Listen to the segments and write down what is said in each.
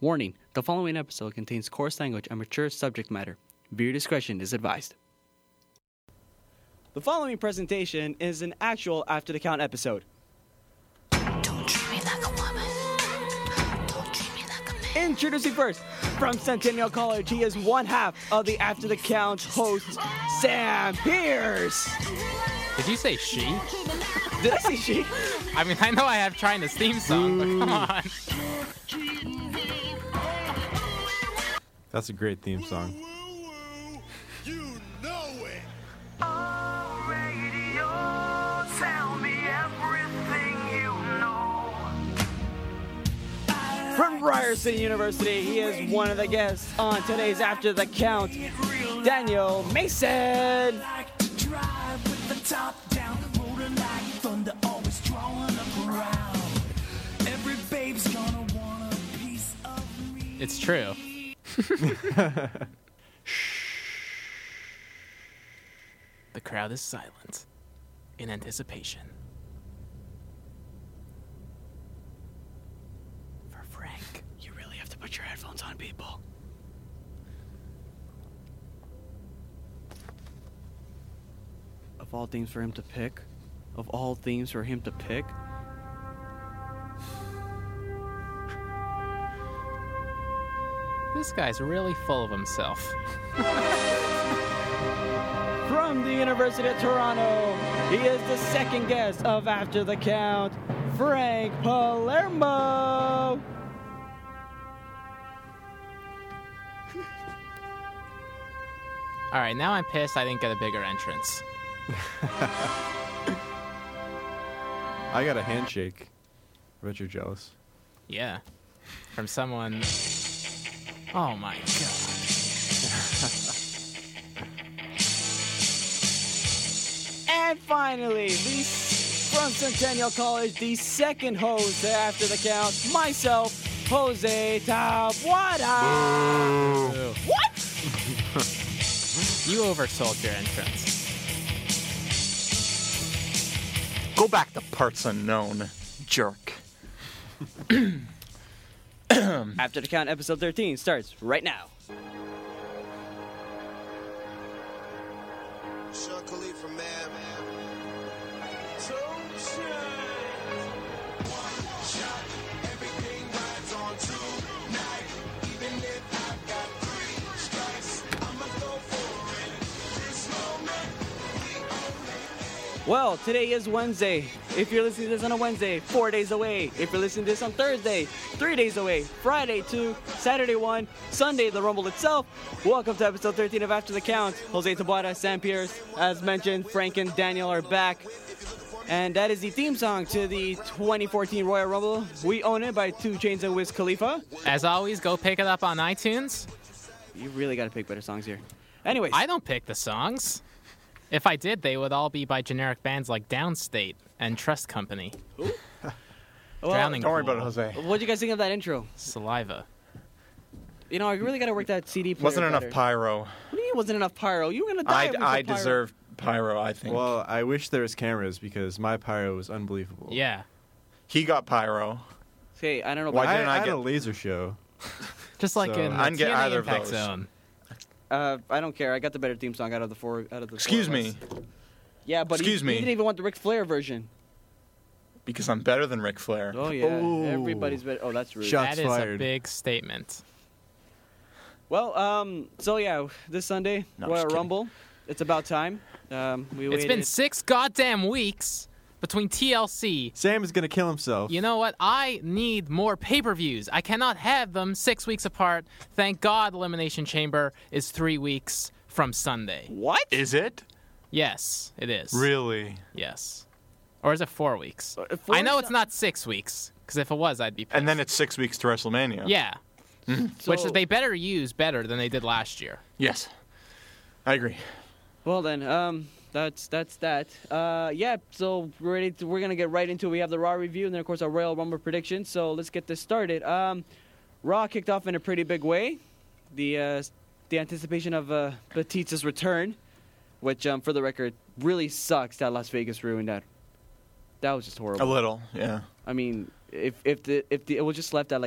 Warning, the following episode contains coarse language and mature subject matter. Viewer discretion is advised. The following presentation is an actual After the Count episode. Don't treat me like a woman. Don't treat me like a man. Introducing first, from Centennial College, he is one half of the After the Count host, Sam Pierce. Did you say she? Did I say she? I mean, I know I have trying this theme song, but come on. That's a great theme song. You know it. From Ryerson University, he is one of the guests on today's After the Count, Daniel Mason. It's true. The crowd is silent in anticipation for Frank. You really have to put your headphones on, people. Of all themes for him to pick, This guy's really full of himself. From the University of Toronto, he is the second guest of After the Count, Frank Palermo. All right, now I'm pissed I didn't get a bigger entrance. I got a handshake. I bet you're jealous. Yeah. From someone... Oh, my God. And finally, from Centennial College, the second host After the Count, myself, Jose Tabuada. What? You oversold your entrance. Go back to parts unknown, jerk. After the Count, episode 13 starts right now. Sean Khalifa, man. One shot, everything rides on tonight. Even if I've got 3 strikes, I'ma go for it. This moment, Well, today is Wednesday. If you're listening to this on a Wednesday, 4 days away. If you're listening to this on Thursday, 3 days away. Friday 2, Saturday 1, Sunday the Rumble itself. Welcome to episode 13 of After the Count. Jose Tabuada, Sam Pierce. As mentioned, Frank and Daniel are back. And that is the theme song to the 2014 Royal Rumble. We Own It by 2 Chainz and Wiz Khalifa. As always, go pick it up on iTunes. You really got to pick better songs here. Anyways. I don't pick the songs. If I did, they would all be by generic bands like Downstate and Trust Company. Drowning Don't worry about it, Pool, Jose. What do you guys think of that intro? Saliva. You know, I really got to work that CD player Wasn't enough better. pyro. What do you mean wasn't enough pyro? You were going to die. if it was I a pyro. deserve pyro, I think. Well, I wish there was cameras because my pyro was unbelievable. Yeah. He got pyro. Hey, I don't know Why about I, didn't I had get- a laser show. Just like So- in I didn't get TNA either of Impact those. Zone. I don't care. I got the better theme song out of the four. Excuse four of me, us. Yeah, but Excuse he me. didn't even want the Ric Flair version. because I'm better than Ric Flair. Oh yeah, Ooh. everybody's better. Oh, that's rude. Shots That is fired. a big statement. Well, so yeah, this Sunday No, I'm Royal just kidding. Rumble. It's about time. We It's waited. been 6 goddamn weeks between TLC. Sam is going to kill himself. You know what? I need more pay-per-views. I cannot have them 6 weeks apart. Thank God Elimination Chamber is 3 weeks from Sunday. What? Is it? Yes, it is. Really? Yes. Or is it 4 weeks? 4 I know weeks- it's not 6 weeks, because if it was, I'd be pissed. And then it's 6 weeks to WrestleMania. Yeah. So, Which they better use better than they did last year. Yes. I agree. Well then, that's that. Yeah. So we're gonna get right into it. We have the Raw review and then of course our Royal Rumble prediction. So let's get this started. Raw kicked off in a pretty big way. The anticipation of Batista's return, which for the record really sucks that Las Vegas ruined that. That was just horrible. A little, yeah. I mean, if it was just left at like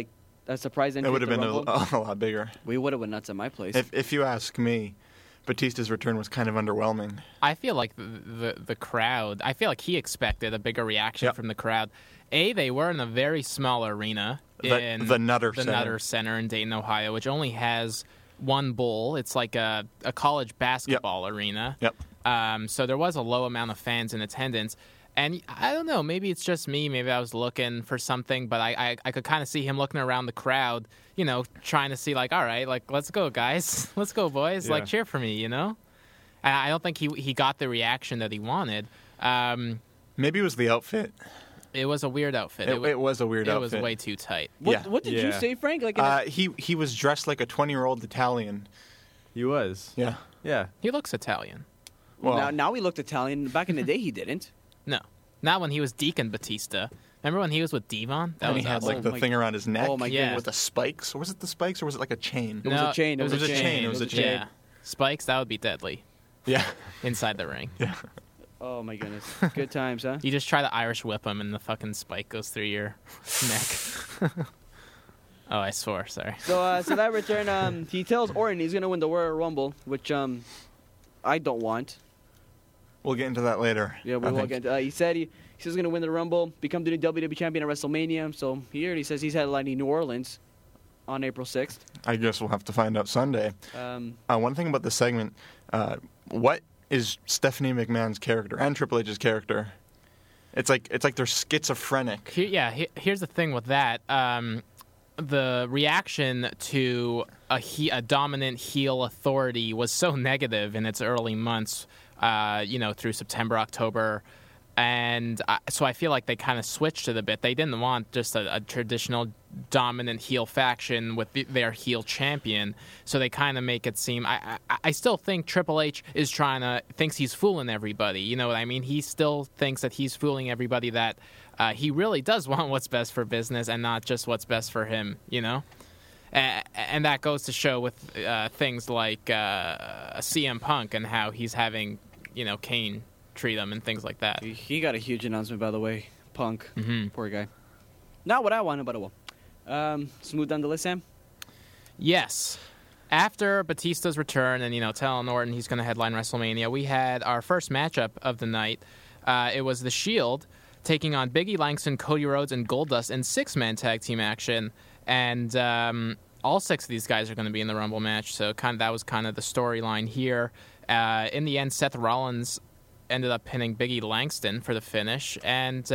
a surprise entry. It would have at the been Rumble. a lot bigger. We would have went nuts at my place. If you ask me, Batista's return was kind of underwhelming. I feel like the crowd. I feel like he expected a bigger reaction Yep. from the crowd. They were in a very small arena in The Nutter Center. Nutter Center in Dayton, Ohio, which only has one bowl. It's like a college basketball arena. Yep. So there was a low amount of fans in attendance. And I don't know, maybe it's just me. Maybe I was looking for something, but I could kind of see him looking around the crowd, trying to see, like, all right, like, let's go, guys. Let's go, boys. Yeah. Like, cheer for me, And I don't think he got the reaction that he wanted. Maybe it was the outfit. It was a weird outfit. It was a weird It outfit. was way too tight. What did you Yeah. say, Frank? Like, He was dressed like a 20-year-old Italian. He was. Yeah. Yeah. He looks Italian. Well, now he looked Italian. Back in the day, he didn't. No. Not when he was Deacon Batista. Remember when he was with Devon? That and was he had awesome. like the my- thing around his neck Oh, my Yeah. goodness. with the spikes. Or was it the spikes or was it like a chain? It was a chain. It was a chain. It was a chain. Yeah. Spikes, that would be deadly Yeah. inside the ring. Yeah. Oh, my goodness. Good times, huh? You just try to Irish whip him and the fucking spike goes through your neck. Oh, I swore. Sorry. So that return, he tells Orton he's going to win the Royal Rumble, which I don't want. We'll get into that later. Yeah, we I will think. get. He said he's going to win the Rumble, become the new WWE champion at WrestleMania. So he already says he's headlining New Orleans on April 6th. I guess we'll have to find out Sunday. One thing about this segment, what is Stephanie McMahon's character and Triple H's character? It's like they're schizophrenic. Here's the thing with that. The reaction to a dominant heel authority was so negative in its early months, through September, October. And so I feel like they kind of switched it a bit. They didn't want just a traditional dominant heel faction with their heel champion. So they kind of make it seem. I still think Triple H is thinks he's fooling everybody. You know what I mean? He still thinks that he's fooling everybody, that he really does want what's best for business and not just what's best for him. And that goes to show with things like CM Punk and how he's having Kane treat him and things like that. He got a huge announcement, by the way. Punk. Mhm. Poor guy. Not what I wanted, but it will. Smooth down the list, Sam? Yes. After Batista's return and, telling Orton he's going to headline WrestleMania, we had our first matchup of the night. It was The Shield taking on Biggie Langston, Cody Rhodes, and Goldust in six-man tag team action. And all six of these guys are going to be in the Rumble match, so that was kind of the storyline here. In the end, Seth Rollins ended up pinning Biggie Langston for the finish. And,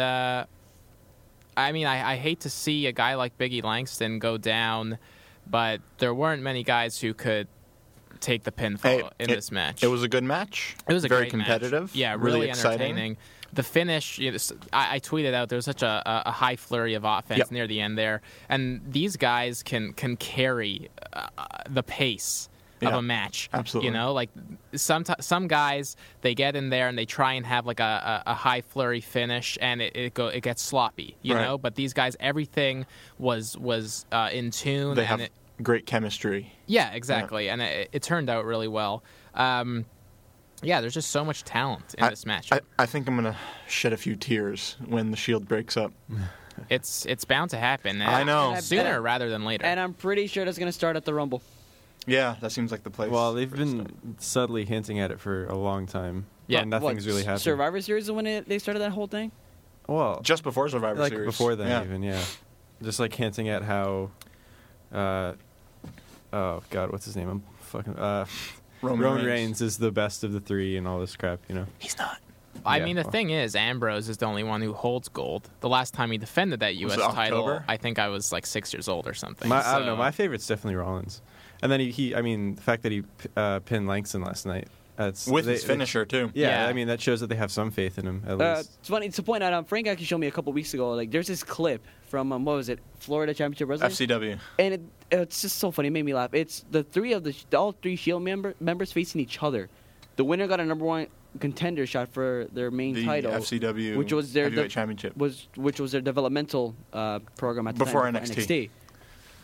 I hate to see a guy like Biggie Langston go down, but there weren't many guys who could take the pinfall in this match. It was a good match. It was a very great competitive. match. Yeah, really really exciting. entertaining. The finish, I tweeted out, there was such a high flurry of offense near the end there. And these guys can carry the pace of a match. Absolutely. Like some guys, they get in there and they try and have like a high flurry finish, and it gets sloppy, you Right. know. But these guys, everything was in tune. They and have great chemistry. Yeah, exactly, and it turned out really well. There's just so much talent in this match. I think I'm going to shed a few tears when the Shield breaks up. It's bound to happen. I know. Sooner rather than later. And I'm pretty sure that's going to start at the Rumble. Yeah, that seems like the place. Well, they've for it to been start. subtly hinting at it for a long time. Yeah. But nothing's really happened. Survivor Series is when they started that whole thing? Well, Just before Survivor like Series. before then, Yeah. even, yeah. Just like hinting at how, oh God, what's his name? I'm fucking Roman Reigns is the best of the three and all this crap, you know. He's not. I Yeah, mean, the well. thing is, Ambrose is the only one who holds gold. The last time he defended that U.S. Was it title, October? I think I was like 6 years old or something. I don't know. So- My favorite's definitely Rollins, and then the fact that he pinned Langston last night. With his finisher, too. Yeah, Yeah. I mean that shows that they have some faith in him at least. It's funny to point out. Frank actually showed me a couple weeks ago. Like, there's this clip from what was it, Florida Championship Wrestling, FCW. and it's just so funny. It made me laugh. It's all three Shield members facing each other. The winner got a number one contender shot for their main The title, FCW which was their Heavyweight Championship. which was their developmental program at the Before time, NXT.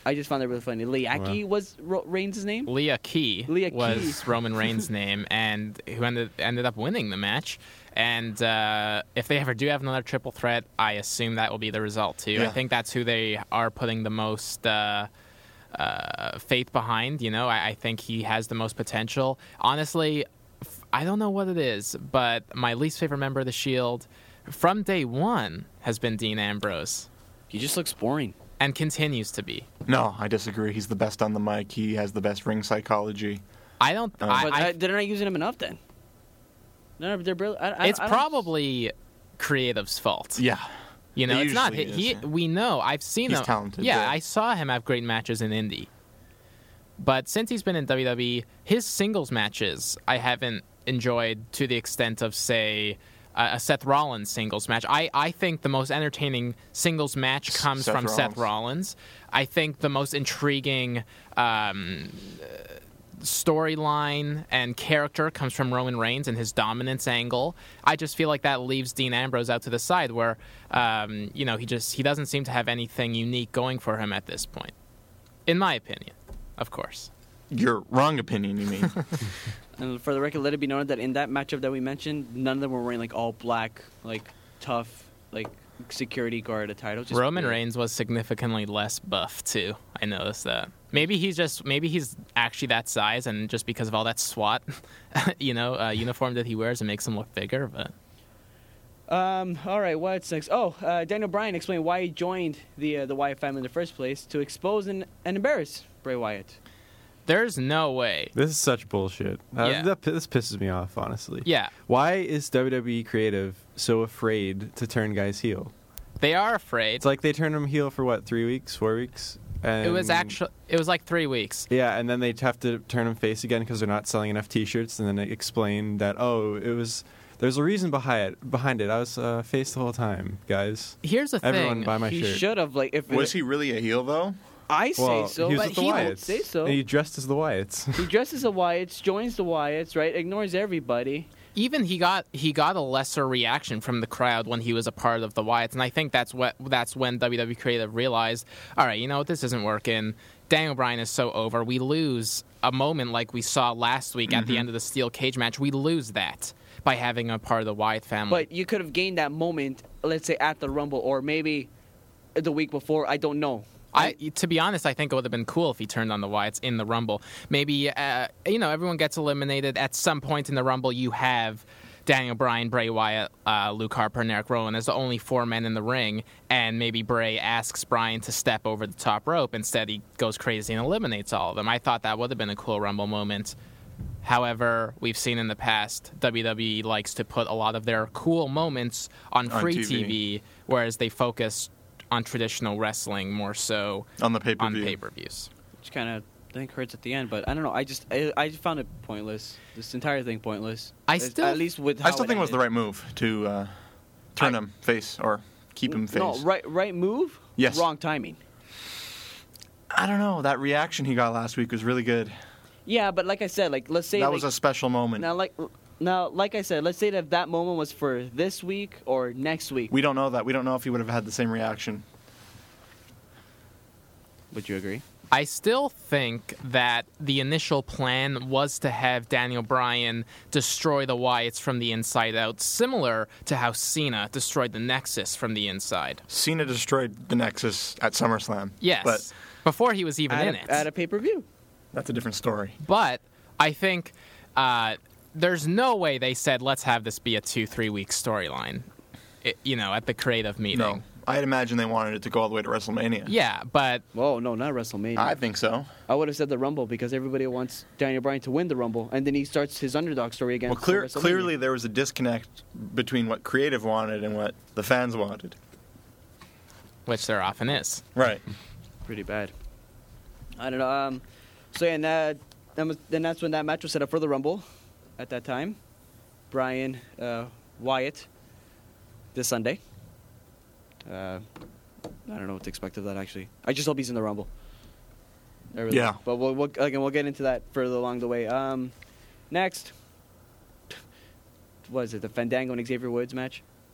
I just found that really funny. Liaki was Reigns' name. Leah Key Leah Key. was Roman Reigns' name, and who ended up winning the match. And if they ever do have another triple threat, I assume that will be the result too. Yeah. I think that's who they are putting the most faith behind. You know, I think he has the most potential. Honestly, I don't know what it is, but my least favorite member of the Shield from day one has been Dean Ambrose, He just looks boring. and continues to be. No, I disagree. He's the best on the mic. He has the best ring psychology. I don't. But they're not using him enough then. No, they're brilliant. It's probably creative's fault. Yeah. You know, It it's not. usually He, is, yeah. we know. I've seen He's him. talented, Yeah, yeah. I saw him have great matches in Indy. But since he's been in WWE, his singles matches I haven't enjoyed to the extent of, say, a Seth Rollins singles match. I think the most entertaining singles match comes Seth from Seth Rollins. Rollins. I think the most intriguing storyline and character comes from Roman Reigns and his dominance angle. I just feel like that leaves Dean Ambrose out to the side, where he doesn't seem to have anything unique going for him at this point, in my opinion, of course. Your wrong opinion, you mean? And for the record, let it be known that in that matchup that we mentioned, none of them were wearing like all black, like tough, like security guard attire. Just Roman Reigns was significantly less buff too. I noticed that. Maybe he's actually that size, and just because of all that SWAT, uniform that he wears, it makes him look bigger. But all right, what's next? Oh, Daniel Bryan explained why he joined the Wyatt family in the first place, to expose and embarrass Bray Wyatt. there's no way. This is such bullshit. Yeah. This pisses me off, honestly. Yeah, Why is WWE creative so afraid to turn guys heel? they are afraid. It's like they turned them heel for what, 3 weeks, 4 weeks? And It was like 3 weeks. Yeah, and then they'd have to turn them face again because they're not selling enough T-shirts. And then they explained that, there's a reason behind it. I was face the whole time, guys. Here's the Everyone thing. buy my He shirt. should have Was he really a heel, though? I say Well, so, he was but with the he Wyatts. won't say so. And he dressed as the Wyatts. He dresses the Wyatts, joins the Wyatts, right? Ignores everybody. Even he got a lesser reaction from the crowd when he was a part of the Wyatts, and I think that's when WWE Creative realized, all right, you know what, this isn't working. Daniel Bryan is so over. We lose a moment like we saw last week at the end of the steel cage match. We lose that by having a part of the Wyatt family. But you could have gained that moment, let's say, at the Rumble, or maybe the week before. I don't know. To be honest, I think it would have been cool if he turned on the Wyatts in the Rumble. Maybe, everyone gets eliminated. At some point in the Rumble, you have Daniel Bryan, Bray Wyatt, Luke Harper, and Eric Rowan as the only 4 men in the ring, and maybe Bray asks Bryan to step over the top rope. Instead, he goes crazy and eliminates all of them. I thought that would have been a cool Rumble moment. However, we've seen in the past, WWE likes to put a lot of their cool moments on free TV, whereas they focus on traditional wrestling more so On the pay-per-view. on pay-per-views. Which kind of, I think, hurts at the end. But I don't know. I just found it pointless. This entire thing pointless. I At still least with how I still think it was the ended. right move to turn him face or keep him face. No, right move. Yes. Wrong timing. I don't know. That reaction he got last week was really good. Yeah, but like I said, let's say That was a special moment. now, like I said, let's say that moment was for this week or next week. We don't know that. We don't know if he would have had the same reaction. Would you agree? I still think that the initial plan was to have Daniel Bryan destroy the Wyatts from the inside out, similar to how Cena destroyed the Nexus from the inside. Cena destroyed the Nexus at SummerSlam. Yes, But before he was even in it. At a pay-per-view. that's a different story. But I think there's no way they said, let's have this be a 2-3 week storyline, at the creative meeting. No. I'd imagine they wanted it to go all the way to WrestleMania. Yeah, but Whoa, no, not WrestleMania. I think so. I would have said the Rumble because everybody wants Daniel Bryan to win the Rumble, and then he starts his underdog story again. Well, for WrestleMania. clearly there was a disconnect between what creative wanted and what the fans wanted. which there often is. Right. Pretty bad. I don't know. So yeah, and then that's when that match was set up for the Rumble. At that time, Bryan, Wyatt, this Sunday. I don't know what to expect of that, actually. I just hope he's in the Rumble. I really Yeah. do. But we'll get into that further along the way. Next, what is it, the Fandango and Xavier Woods match?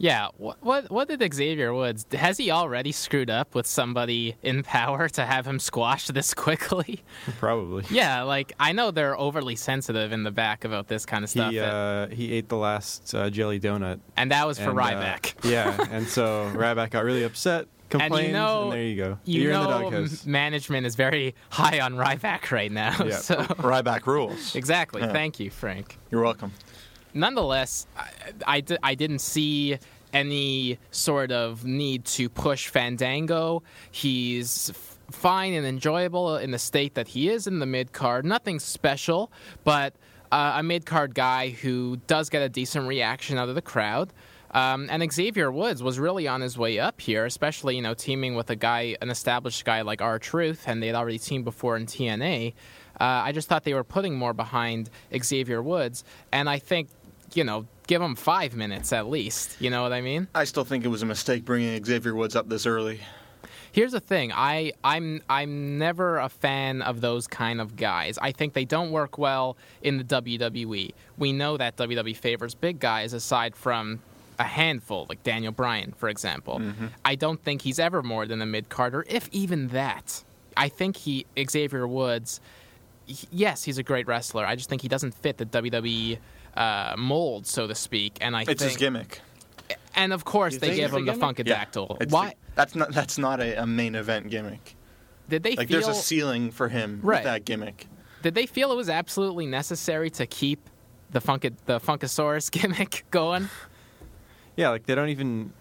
Yeah, what did Xavier Woods, has he already screwed up with somebody in power to have him squashed this quickly? Probably. Yeah, like, I know they're overly sensitive in the back about this kind of stuff. He ate the last jelly donut. And that was for Ryback. Yeah, and so Ryback got really upset, complained, and there you go. You're in the doghouse. Management is very high on Ryback right now. Yeah. So. Ryback rules. Exactly. Yeah. Thank you, Frank. You're welcome. Nonetheless, I didn't see any sort of need to push Fandango. He's fine and enjoyable in the state that he is in the mid-card. Nothing special, but a mid-card guy who does get a decent reaction out of the crowd. And Xavier Woods was really on his way up here, especially, teaming with an established guy like R-Truth, and they'd already teamed before in TNA. I just thought they were putting more behind Xavier Woods, and I think, give him 5 minutes at least. You know what I mean? I still think it was a mistake bringing Xavier Woods up this early. Here's the thing. I'm never a fan of those kind of guys. I think they don't work well in the WWE. We know that WWE favors big guys aside from a handful, like Daniel Bryan, for example. Mm-hmm. I don't think he's ever more than a mid-carder, if even that. I think Xavier Woods, yes, he's a great wrestler. I just think he doesn't fit the WWE mold, so to speak. And it's his gimmick. And of course, they give him the Funkadactyl. Yeah, why? That's not a main event gimmick. Did they feel there's a ceiling for him with that gimmick? Did they feel it was absolutely necessary to keep the Funkasaurus gimmick going? Yeah, like they don't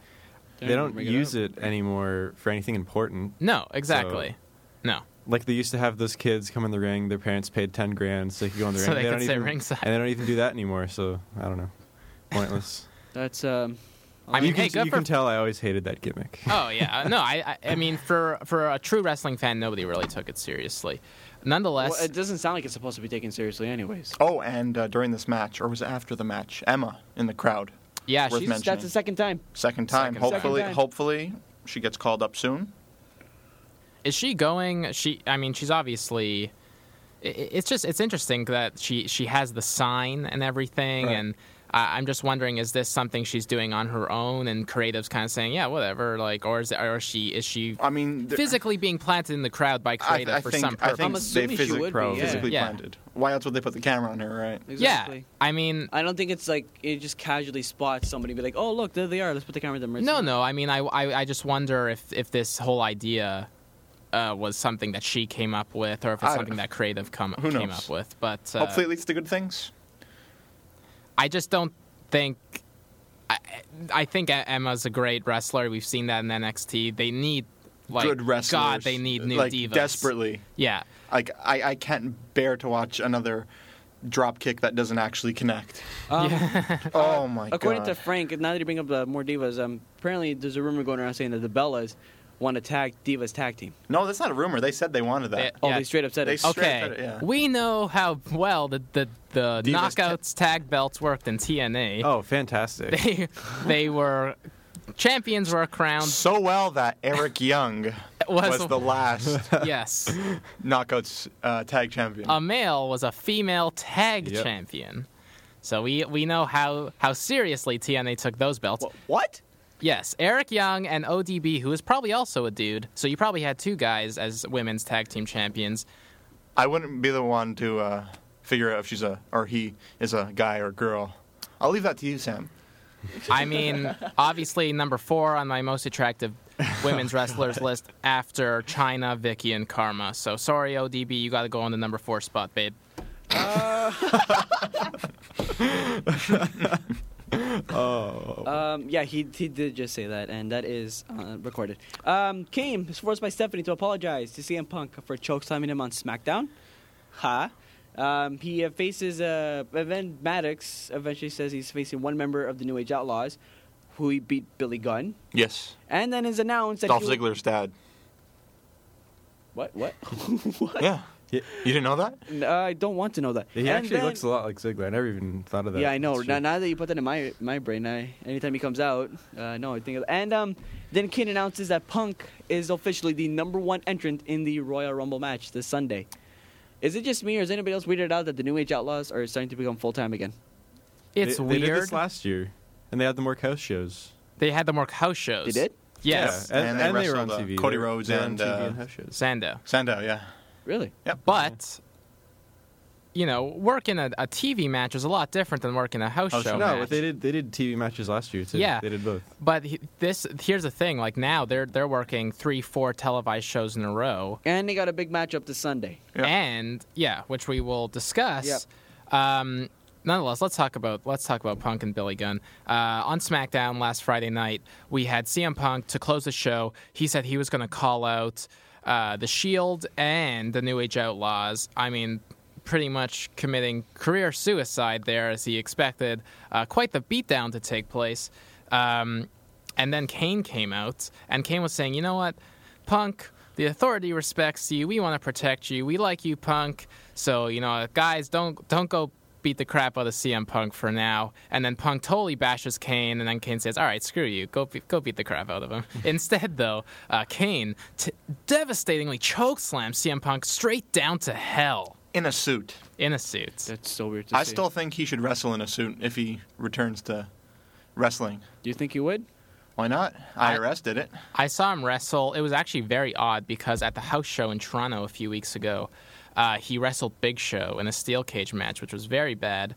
use it anymore for anything important. No, exactly. No. Like they used to have those kids come in the ring. Their parents paid $10,000 so they could go in the ring. So they could sit ringside. And they don't even do that anymore. So I don't know. Pointless. That's I mean, you can tell I always hated that gimmick. Oh yeah, no, I mean, for a true wrestling fan, nobody really took it seriously. Nonetheless, well, it doesn't sound like it's supposed to be taken seriously, anyways. Oh, and during this match, or was it after the match? Emma in the crowd. Yeah, that's the second time. Second time. Hopefully, she gets called up soon. Is she going? She's obviously. It's interesting that she has the sign and everything, right. And I'm just wondering, is this something she's doing on her own, and creative's kind of saying, yeah, whatever, like, or is she? I mean, physically being planted in the crowd by creative for some purpose. I'm assuming she would be physically planted. Why else would they put the camera on her, right? Exactly. Yeah, I mean, I don't think it's like it just casually spots somebody and be like, oh look, there they are. Let's put the camera on them. No. I mean, I just wonder if this whole idea was something that she came up with, or if it's something that creative came up with. But hopefully, it leads to good things. I just don't think. I think Emma's a great wrestler. We've seen that in NXT. They need good wrestlers. God, they need new divas desperately. Yeah, I can't bear to watch another drop kick that doesn't actually connect. Oh my god! According to Frank, now that you bring up more divas, apparently there's a rumor going around saying that the Bellas want to tag Divas tag team. No, that's not a rumor. They said they wanted that. They straight up said it. Okay, we know how well the Knockouts tag belts worked in TNA. Oh, fantastic! They were champions were crowned so well that Eric Young was the last yes Knockouts tag champion. A male was a female tag champion. So we know how seriously TNA took those belts. What? Yes, Eric Young and ODB, who is probably also a dude. So you probably had two guys as women's tag team champions. I wouldn't be the one to figure out if he is a guy or girl. I'll leave that to you, Sam. I mean, obviously number 4 on my most attractive women's wrestlers list after Chyna, Vicky, and Karma. So sorry, ODB, you got to go on the number 4 spot, babe. Yeah, he did just say that, and that is recorded. Kane is forced by Stephanie to apologize to CM Punk for chokeslamming him on SmackDown. He faces Evan Maddox. Eventually says he's facing one member of the New Age Outlaws, who he beat Billy Gunn. Yes. And then is announced that Dolph Ziggler's dad. What? What? Yeah. You didn't know that? I don't want to know that. He actually looks a lot like Ziggler. I never even thought of that. Yeah, I know. Now that you put that in my brain, anytime he comes out, no, I think of that. And then Kane announces that Punk is officially the number 1 entrant in the Royal Rumble match this Sunday. Is it just me, or is anybody else weirded out that the New Age Outlaws are starting to become full-time again? It's weird. They did this last year, and they had the more house shows. They had them work house shows. They did? Yes. Yeah, And and they they were on wrestled, TV. Cody They're- Rhodes they're on and, TV and house shows. Sandow. Sandow, yeah. Really? Yep. But, you know, working a TV match is a lot different than working a house show show. No, match. but they did TV matches last year too. Yeah. They did both. But here's the thing. Like now, they're working 3-4 televised shows in a row. And they got a big matchup this Sunday. Yeah. And which we will discuss. Yep. Nonetheless, let's talk about Punk and Billy Gunn. On SmackDown last Friday night, we had CM Punk to close the show. He said he was going to call out the Shield and the New Age Outlaws. I mean, pretty much committing career suicide there, as he expected. Quite the beatdown to take place. And then Kane came out, and Kane was saying, "You know what, Punk? The Authority respects you. We want to protect you. We like you, Punk. So, you know, guys, don't go beat the crap out of CM Punk for now." And then Punk totally bashes Kane, and then Kane says, "All right, screw you. Go beat the crap out of him." Instead, though, Kane devastatingly chokeslams CM Punk straight down to hell In a suit. in a suit. That's so weird to I see. still think he should wrestle in a suit if he returns to wrestling. Do you think you would? Why not? IRS did it. I saw him wrestle. It was actually very odd because at the house show in Toronto a few weeks ago, he wrestled Big Show in a steel cage match, which was very bad.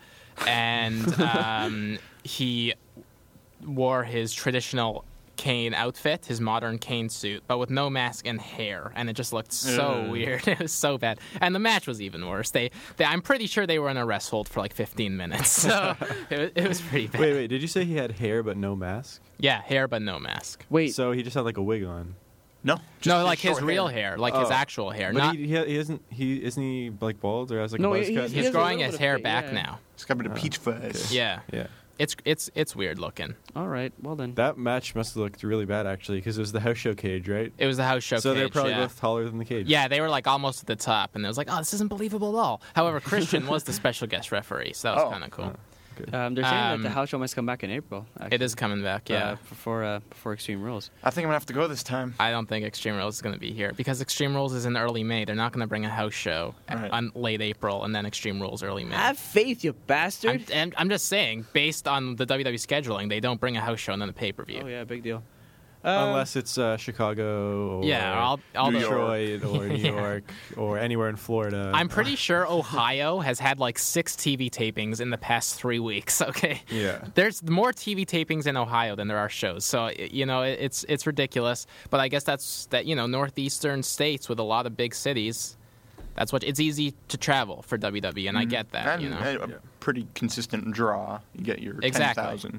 And he wore his traditional Kane outfit, his modern Kane suit, but with no mask and hair. And it just looked so weird. It was so bad. And the match was even worse. I'm pretty sure they were in a rest hold for like 15 minutes. So it was pretty bad. Wait, did you say he had hair but no mask? Yeah, hair but no mask. Wait. So he just had like a wig on. No. No, like his short real hair. hair, like his actual hair. But Not he isn't he like bald or has like No, a buzz he- cut? he He's has a growing little his bit of hair fa- back yeah. now. It's got a bit of peach fuzz. Yeah. Yeah. It's weird looking. All right. Well then. That match must have looked really bad actually because it was the house show cage, right? It was the house show So they're cage, probably yeah. both taller than the cage. Yeah, they were like almost at the top, and it was like, oh, this isn't believable at all. However, Christian was the special guest referee, so that was Oh. kind of cool. They're saying that the Um, house show must come back in April. Actually. It is coming back, yeah. Before Extreme Rules. I think I'm going to have to go this time. I don't think Extreme Rules is going to be here because Extreme Rules is in early May. They're not going to bring a house show Right. on late April and then Extreme Rules early May. Have faith, you bastard. I'm just saying, based on the WWE scheduling, they don't bring a house show and then a pay-per-view. Oh yeah, big deal. Unless it's Chicago or Yeah, all New the Detroit or New York or anywhere in Florida. I'm pretty sure Ohio has had like 6 TV tapings in the past 3 weeks. Okay. Yeah. There's more TV tapings in Ohio than there are shows, so you know it's ridiculous. But I guess that's northeastern states with a lot of big cities. That's what it's easy to travel for WWE, and I get that. And a pretty consistent draw. You get your Exactly. 10,000.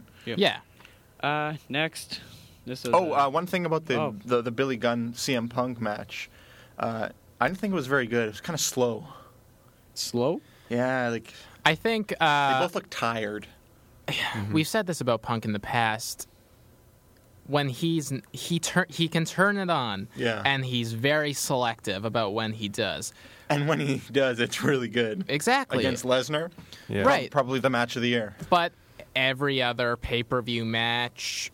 Yeah. Next. This is. One thing about Oh. the Billy Gunn CM Punk match. I didn't think it was very good. It was kind of slow. slow. Yeah, like I think they both look tired. we've said this about Punk in the past. When he can turn it on, Yeah. and he's very selective about when he does. And when he does, it's really good. Exactly. Against Lesnar. Yeah. Right. Probably the match of the year. But every other pay-per-view match,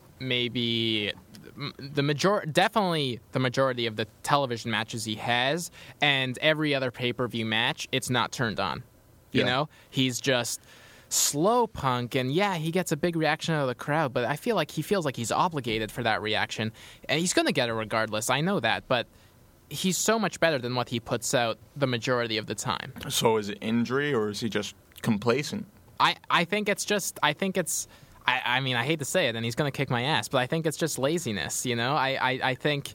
maybe definitely the majority of the television matches he has, and every other pay-per-view match, it's not turned on. You Yeah. know, he's just slow Punk, and yeah, he gets a big reaction out of the crowd, but I feel like he feels like he's obligated for that reaction, and he's going to get it regardless. I know that, but he's so much better than what he puts out the majority of the time. So is it injury or is he just complacent? I think it's I mean, I hate to say it, and he's going to kick my ass, but I think it's just laziness, you know? I think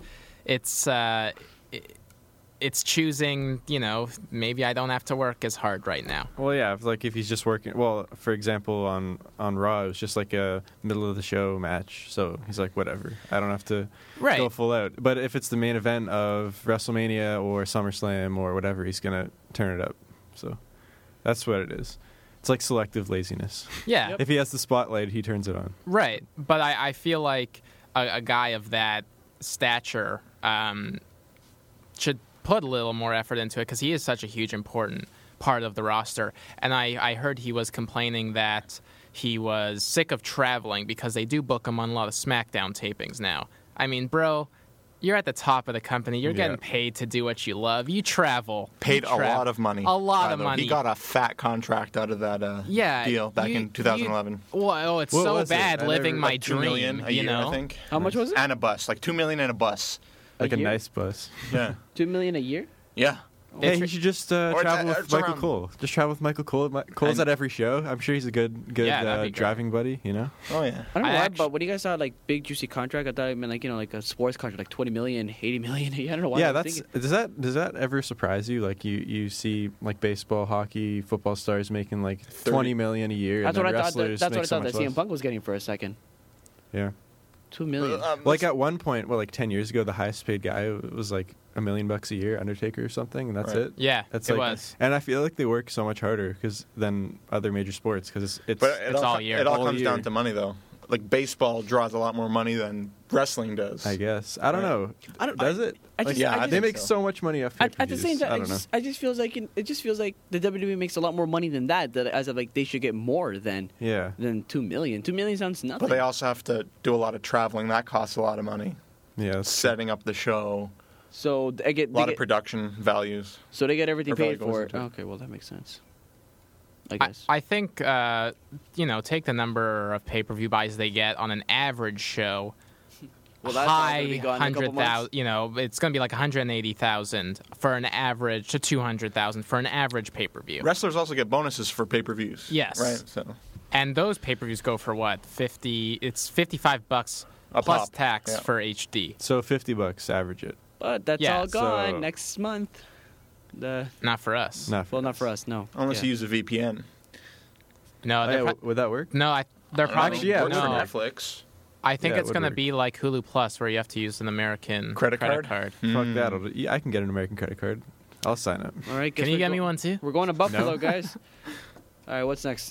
it's choosing, maybe I don't have to work as hard right now. Well, yeah, if he's just working. Well, for example, on Raw, it was just like a middle of the show match, so he's like, whatever, I don't have to Right. go full out. But if it's the main event of WrestleMania or SummerSlam or whatever, he's gonna turn it up. So that's what it is. It's like selective laziness. Yeah, If he has the spotlight, he turns it on. right. But I feel like a guy of that stature should put a little more effort into it because he is such a huge, important part of the roster. And I heard he was complaining that he was sick of traveling because they do book him on a lot of SmackDown tapings now. I mean, bro, You're at the top of the company. You're Yeah. getting paid to do what you love. You travel. Paid You a travel. lot of money. A lot by of the way. money. He got a fat contract out of that deal back in 2011. Well, it's What so was it? bad I living never- my Like $2 dream. million a you year, know? I think. How much was it? And a bus, like $2 million and a bus. Like a year? nice bus. Yeah. $2 million a year? Yeah. Hey, It's- you should just Or travel it's with Michael around- Cole. Just travel with Michael Cole. Cole's And- at every show. I'm sure he's a good Yeah, that'd be great. driving buddy. You know. Oh yeah. I don't know I why, actu- but when you guys saw like big juicy contract, I thought it meant like like a sports contract, like 20 million, 80 million. I don't know why. Yeah, I was that's thinking. does that ever surprise you? Like you see like baseball, hockey, football stars making like 20 million a year. That's and what then I thought. wrestlers That's what I make so thought that much CM less. Punk was getting for a second. Yeah. 2 million. Like at one point, like 10 years ago, the highest paid guy was like $1 million a year, Undertaker or something, and that's Right. it. Yeah, That's it like, was. and I feel like they work so much harder than other major sports because it's But It's all year. It all All comes year. down to money, though. Like baseball draws a lot more money than wrestling does. I guess I don't Right. know. I don't- Does it? I Like, just- yeah, I I just- they think make so. so much money off At the pay-per-views. same time, I don't know. I just feels like it just feels like the WWE makes a lot more money than that. That as of like they should get more than Yeah. 2 million. 2 million sounds nothing. But they also have to do a lot of traveling. That costs a lot of money. Yeah. that's- Setting up the show, so they get, a lot they of get production values. so they get everything or value paid goes for it. into it. Okay, well that makes sense. I I, guess. I think take the number of pay-per-view buys they get on an average show. Well, that's not high gonna be gone in a couple months. 100,000. It's going to be like 180,000 for an average to 200,000 for an average pay-per-view. Wrestlers also get bonuses for pay-per-views. Yes. Right. So And those pay-per-views go for what? It's $55 A plus pop, tax yeah. for HD. So $50, average it. But that's Yeah, all gone so- next month. Not for us. Not Well, not for us. No. unless Yeah. you use a VPN. No, Hey, they're would that work? no. They're probably Actually, yeah, Works for no. Netflix. I think Yeah, it it's would going to work. be like Hulu Plus, where you have to use an American Credit card? Fuck Mm. that. Yeah, I can get an American credit card. I'll sign up. All right. Can guess you we're get me go- one too? We're going to Buffalo, No. guys. All right. What's next?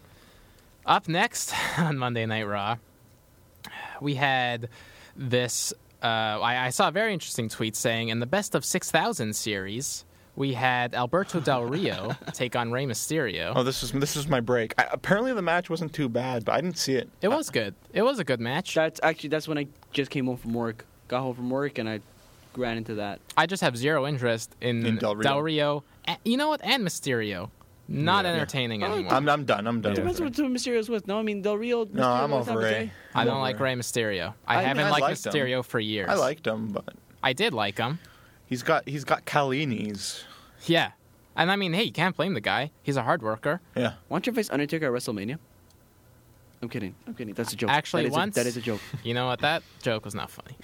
Up next on Monday Night Raw, we had this. I saw a very interesting tweet saying in the Best of 6,000 series, we had Alberto Del Rio take on Rey Mysterio. Oh, this is my break. Apparently the match wasn't too bad, but I didn't see it. It was good. It was a good match. That's when I just came home from work. Got home from work and I ran into that. I just have zero interest in Del Rio. Del Rio. You know what? And Mysterio. Not Yeah. entertaining Oh, anymore. I'm done. I'm done. Depends what Mysterio's with. No, I mean Del Rio. No, I'm over Ray. I don't like Rey Mysterio. I I haven't mean, I liked liked him. Mysterio for years. I liked him, but I did like him. he's got Kalini's. Yeah. And I mean, hey, you can't blame the guy. He's a hard worker. Yeah. Why don't you face Undertaker at WrestleMania? I'm kidding. That's a joke. Actually, once- that is a joke. You know what? That joke was not funny.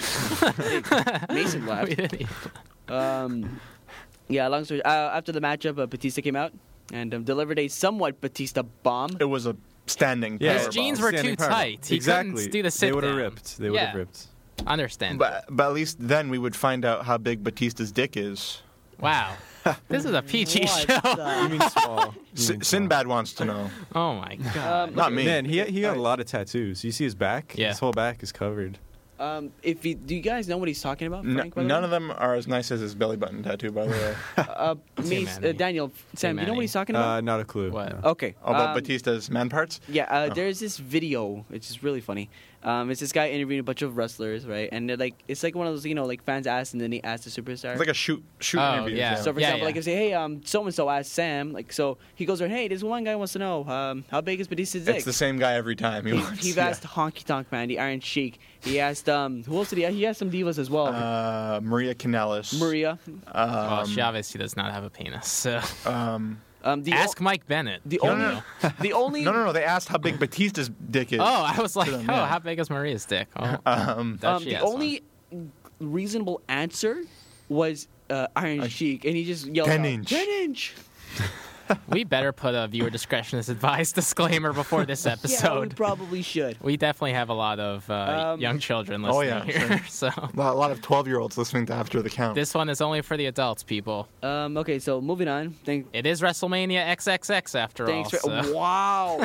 Mason We laughed. didn't even- Yeah, long story. After the matchup, Batista came out and delivered a somewhat Batista bomb. It was a standing Yeah, His powerbomb. jeans were Standing too powerbomb. tight. He exactly. couldn't do the They sit would have down. ripped. They would have Yeah. ripped. Understand. But at least then we would find out how big Batista's dick is. Wow. This is a PG What show. the- You mean small? You mean small. Sinbad wants to know. Oh my god. Not me. Man, he got a lot of tattoos. You see his back? Yeah. His whole back is covered. do you guys know what he's talking about, Frank? by the None way? of them are as nice as his belly button tattoo, by the way. Manny. Daniel, Sam, you know Manny. what he's talking about? Not a clue. What? no. Okay. About Batista's man parts. Yeah, there's this video. It's just really funny. It's this guy interviewing a bunch of wrestlers, right? And they're like, it's like one of those, like fans ask and then they ask the superstar. It's like a shoot Oh, interview. yeah. So for Yeah, example, yeah. like if say, hey, so and so asked Sam, like so he goes there, hey, this one guy wants to know, how big is Batista's dick? It's the same guy every time. He asked Honky Tonk Man, the Iron Sheik. He asked who else did he asked some divas as well. Maria Kanellis. Maria. Well, she obviously does not have a penis. So ask Mike Bennett. the He'll only know. the only No. They asked how big Batista's dick is. Oh, I was like, them, oh, yeah. how big is Maria's dick? Oh, does she the has one? only reasonable answer was Iron Sheik, and he just yelled 10 out, inch. 10-inch. We better put a viewer discretion is advised disclaimer before this Yeah, we episode. probably should. We definitely have a lot of young children listening yeah, here. So A lot of 12-year-olds listening to After the Count. this one is only for the adults, people. Okay, so moving on. It is WrestleMania XXX after Thanks all. for So. wow.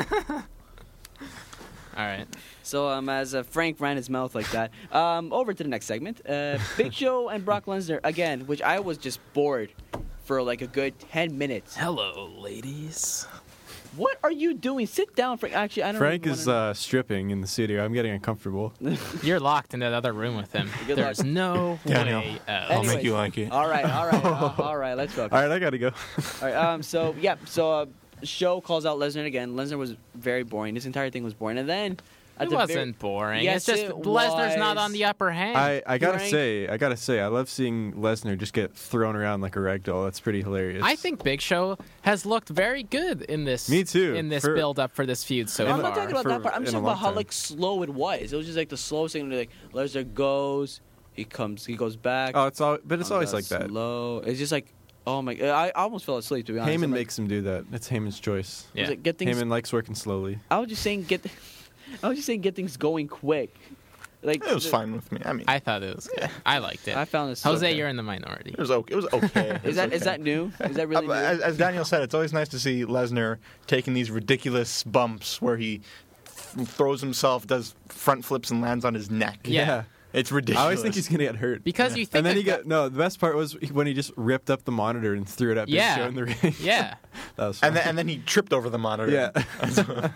All right. So as Frank ran his mouth like that, over to the next segment. Big Show and Brock Lesnar again, which I was just bored for like a good 10 minutes. Hello, ladies. What are you doing? Sit down, Frank. Actually, I don't. Frank even is wanna- stripping in the studio. I'm getting uncomfortable. You're locked in that other room with him. Good There's luck. no Daniel. way out. I'll make Anyways. you like it. All right, all right. Let's go. All right, I gotta go. All right. So show calls out Lesnar again. Lesnar was very boring. This entire thing was boring, and then at It the wasn't boring. Yes, it's just it Lesnar's not was. on the upper hand. I gotta Frank. say, I love seeing Lesnar just get thrown around like a rag doll. That's pretty hilarious. I think Big Show has looked very good in this. Me too. In this For- build up for this feud so I'm far. not talking about for- that part. I'm in just a talking about long how time. like slow it was. It was just like the slowest thing. Like Lesnar goes, he goes back. Oh, it's always like that. Slow. It's just like, oh my! I almost fell asleep to be honest. Heyman I'm like, makes him do that. It's Heyman's choice. Yeah. was it get things. Heyman likes working slowly. I was just saying get. I was just saying get things going quick. Like It was fine with me. I mean, I thought it was good. I liked it. I found this. Jose, okay. you're in the minority. it was okay. It was okay. Is that new? Is that really new? As Daniel said, it's always nice to see Lesnar taking these ridiculous bumps where he throws himself, does front flips, and lands on his neck. Yeah. It's ridiculous. I always think he's gonna get hurt. Because you think And then that he got no. The best part was when he just ripped up the monitor and threw it at Big Yeah. Show in the ring. Yeah. That was fun. and then he tripped over the monitor. Yeah.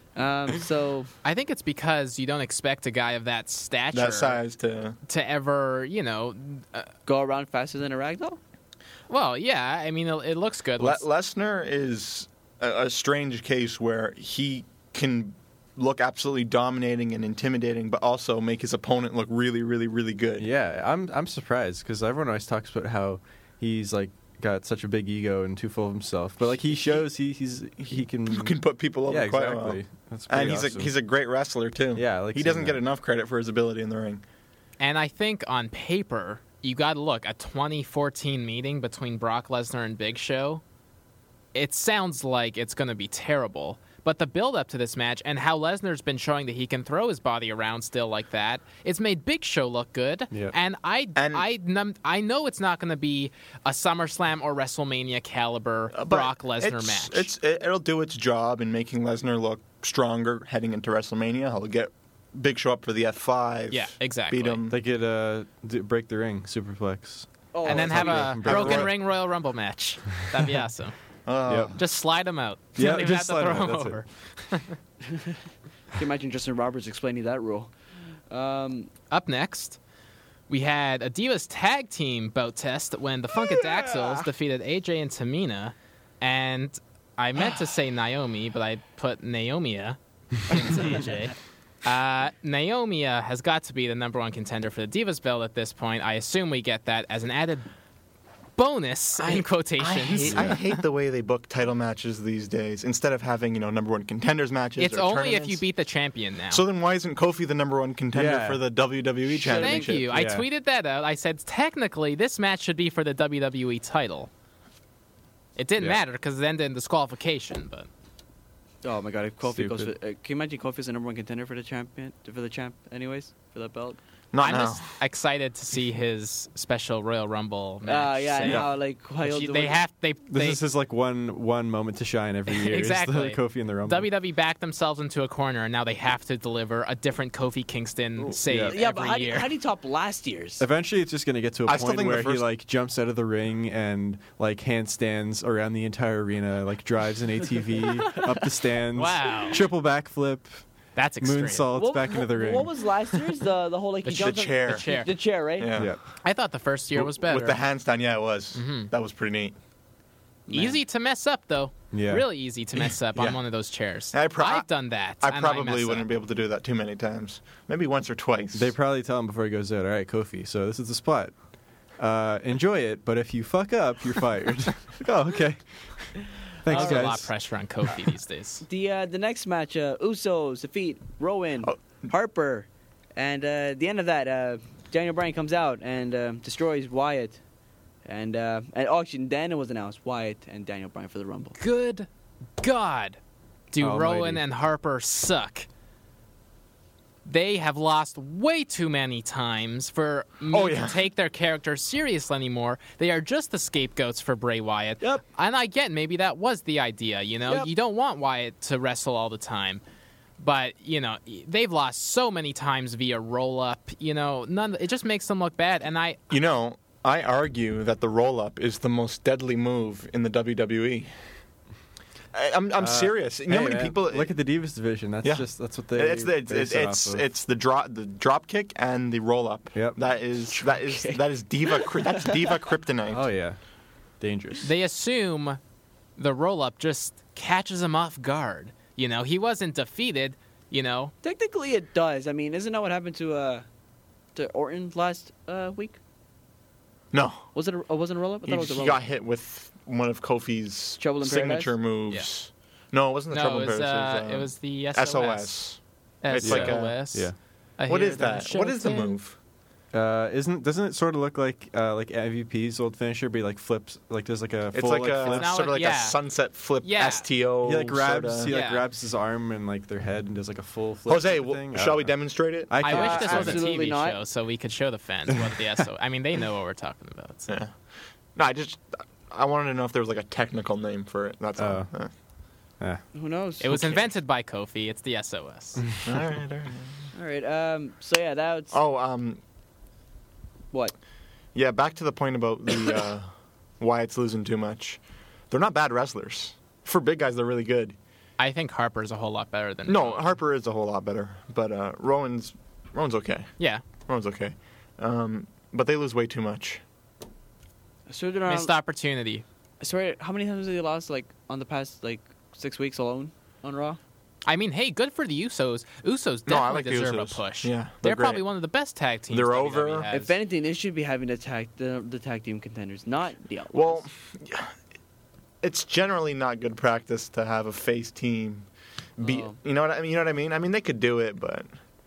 So I think it's because you don't expect a guy of that stature that size to. to ever, go around faster than a ragdoll. well, yeah, I mean, it looks good. Lesnar is a strange case where he can look absolutely dominating and intimidating, but also make his opponent look really, really, really good. Yeah, I'm surprised because everyone always talks about how he's like got such a big ego and too full of himself, but like he shows he can You can put people over yeah, quite exactly. well. That's pretty And awesome. he's a great wrestler too. Yeah, I like he seeing doesn't get that. enough credit for his ability in the ring. And I think on paper, you got to look a 2014 meeting between Brock Lesnar and Big Show. It sounds like it's going to be terrible. But the build up to this match and how Lesnar's been showing that he can throw his body around still like that, it's made Big Show look good. Yeah. And I know it's not going to be a SummerSlam or WrestleMania caliber But Brock Lesnar match. It'll do its job in making Lesnar look stronger heading into WrestleMania. He'll get Big Show up for the F5. Yeah, exactly. Beat him. They could break the ring, superplex. Oh, and then that's have how a you- broken Royal- ring Royal Rumble match. That'd be awesome. Yep. Just slide him out. You Yeah, don't even just have to slide throw him him out, over. Can you imagine Justin Roberts explaining that rule? Up next, we had a Divas tag team bout test when the Funkadactyls defeated AJ and Tamina. And I meant to say Naomi, but I put Naomia into AJ. Naomia has got to be the number one contender for the Divas belt at this point. I assume we get that as an added bonus in quotations. I hate the way they book title matches these days. Instead of having number one contenders matches. It's or only if tournaments. you beat the champion now. So then why isn't Kofi the number one contender Yeah. for the WWE championship? Thank you. I Yeah. tweeted that out. I said, technically, this match should be for the WWE title. It didn't Yeah. matter because it ended in disqualification, but Oh my god! If Kofi goes, Stupid. can you imagine Kofi's the number one contender for the champ? Anyways, for that belt. Not I'm now. just excited to see his special Royal Rumble match. Yeah, set. and how like how he'll Which do they it. have This is his like one moment to shine every year. Exactly. Is the Kofi in the Rumble. WWE backed themselves into a corner, and now they have to deliver a different Kofi Kingston save Yeah, but every year. how do you top last year's? Eventually, it's just going to get to a I still point think the where he first- like jumps out of the ring and like handstands around the entire arena, like drives an ATV up the stands. Wow. Triple backflip, That's extreme. moonsaults back into the ring. What was last year's? The whole like he The jumped on- chair. The chair. The chair, right? Yeah. Yeah. I thought the first year was better. With the handstand, yeah, it was. That was pretty neat. Easy to mess up, though. Yeah. Really easy to mess up Yeah. on one of those chairs. I've done that. I and probably mess wouldn't up. be able to do that too many times. Maybe once or twice. They probably tell him before he goes out, all right, Kofi, so this is the spot. Enjoy it, but if you fuck up, you're fired. Oh, okay. Thanks, There's a lot guys. of pressure on Kofi these days. The next match, Usos defeat Rowan, Oh. Harper, and at the end of that, Daniel Bryan comes out and destroys Wyatt, and actually Daniel was announced Wyatt and Daniel Bryan for the Rumble. Good God, do Almighty. Rowan and Harper suck? They have lost way too many times for me Oh, yeah. to take their character seriously anymore. They are just the scapegoats for Bray Wyatt. Yep. And I get maybe that was the idea, Yep. You don't want Wyatt to wrestle all the time. But, they've lost so many times via roll-up, it just makes them look bad. And I I argue that the roll-up is the most deadly move in the WWE. I'm serious. You know how many man, people look at the Divas division. That's Yeah. that's what they. It's base it off of. it's the drop kick and the roll up. Yep. That is diva that's diva kryptonite. Oh yeah, dangerous. They assume the roll up just catches him off guard. You know, he wasn't defeated. You know, Technically, it does. I mean, isn't that what happened to Orton last week? No, Wasn't a roll up? I thought it was a he roll got up. hit with one of Kofi's Trouble in signature Paradise? moves. No, it wasn't the no, Trouble it was, in Paradise. it was the SOS. SOS. It's like a- SOS. Yeah. I What hear is the that? What is the shouting. move? Doesn't it sort of look like MVP's old finisher? But he like flips, like does like a It's full like like, a flip. It's not sort of like yeah. a sunset flip Yeah. STO. He like grabs, sorta. he like Yeah. grabs his arm and like their head and does like a full flip. Jose, type of thing. shall we don't know. demonstrate it? I can't- wish this was a absolutely TV not. show so we could show the fans what the SOS. I mean, they know what we're talking about. So. Yeah. No, I wanted to know if there was like a technical name for it. That's all. Oh. Yeah. Who knows? It was invented by Kofi. It's the SOS. All right. All right. So yeah, that's Oh, what. yeah. Back to the point about the Wyatt's losing too much. They're not bad wrestlers. For big guys, they're really good. I think Harper's a whole lot better than No, Rowan. Harper is a whole lot better, but Rowan's okay. Yeah, Rowan's okay. But they lose way too much. So they're not. missed opportunity. I swear, how many times have they lost like on the past like 6 weeks alone on Raw? I mean, hey, good for the Usos. Usos No, I definitely like the deserve a Usos. push. Yeah, they're they're great. probably one of the best tag teams. They're WWE over. has. If anything, they should be having the tag team contenders, not the Outlaws. Well, it's generally not good practice to have a face team beat. Oh. You know what I mean? You know what I mean? I mean, they could do it, but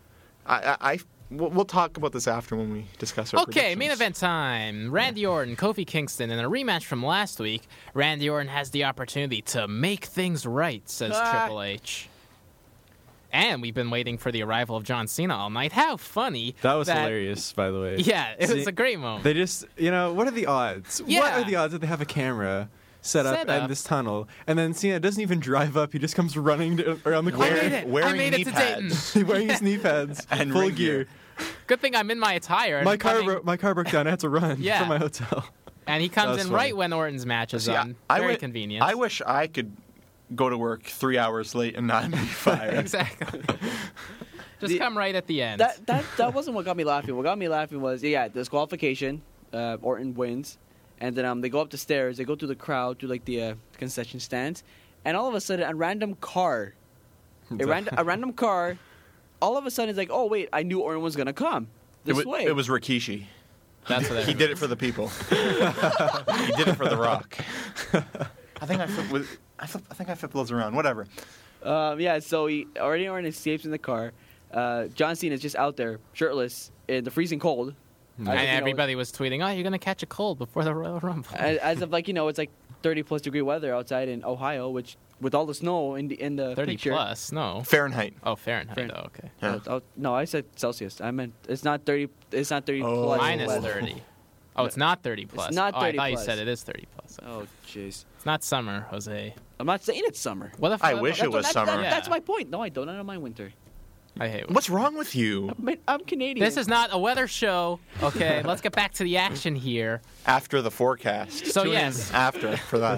we'll talk about this after when we discuss our Okay, main predictions. event time. Randy Orton, Kofi Kingston, in a rematch from last week. Randy Orton has the opportunity to make things right, says Triple H. And we've been waiting for the arrival of John Cena all night. How funny! That was hilarious, by the way. Yeah, it was See, a great moment. They just, what are the odds? What Yeah. are the odds that they have a camera set up in this tunnel, and then Cena doesn't even drive up; he just comes running around the I corner, made it. wearing I made it knee to Dayton. pads. wearing his knee pads, And full ring gear. gear. Good thing I'm in my attire. And My car, coming- my car broke down. I had to run Yeah. from my hotel. and he comes That's in funny. right when Orton's match is See, on. I Very wi- convenient. I wish I could go to work 3 hours late and not be fired. Exactly. Just come right at the end. That wasn't what got me laughing. What got me laughing was disqualification. Orton wins, and then they go up the stairs. They go through the crowd to like the concession stands, and all of a sudden a random car, a random car, all of a sudden is like, oh wait, I knew Orton was gonna come this way. It was Rikishi. That's what He did it for the people. He did it for The Rock. I think I flipped those around. Whatever. So Orton escapes in the car. John Cena is just out there shirtless in the freezing cold. And everybody was tweeting, "Oh, you're gonna catch a cold before the Royal Rumble." As of it's like 30+ degree weather outside in Ohio, which with all the snow in the 30 picture. plus, no. Fahrenheit. Oh, Fahrenheit. Fahrenheit. Oh, okay. Yeah. No, I said Celsius. I meant it's not 30. It's not 30 Oh. plus. Minus weather. 30. Oh, it's not 30 plus. not Oh, I 30 thought you plus. said it is 30 plus. Oh jeez. It's not summer, Jose. I'm not saying it's summer. What if I wish it was summer. That's Yeah. my point. No, I don't. I don't mind winter. I hate. What's wrong with you? I'm Canadian. This is not a weather show. Okay, let's get back to the action here. After the forecast. So, Tune in yes. after for that.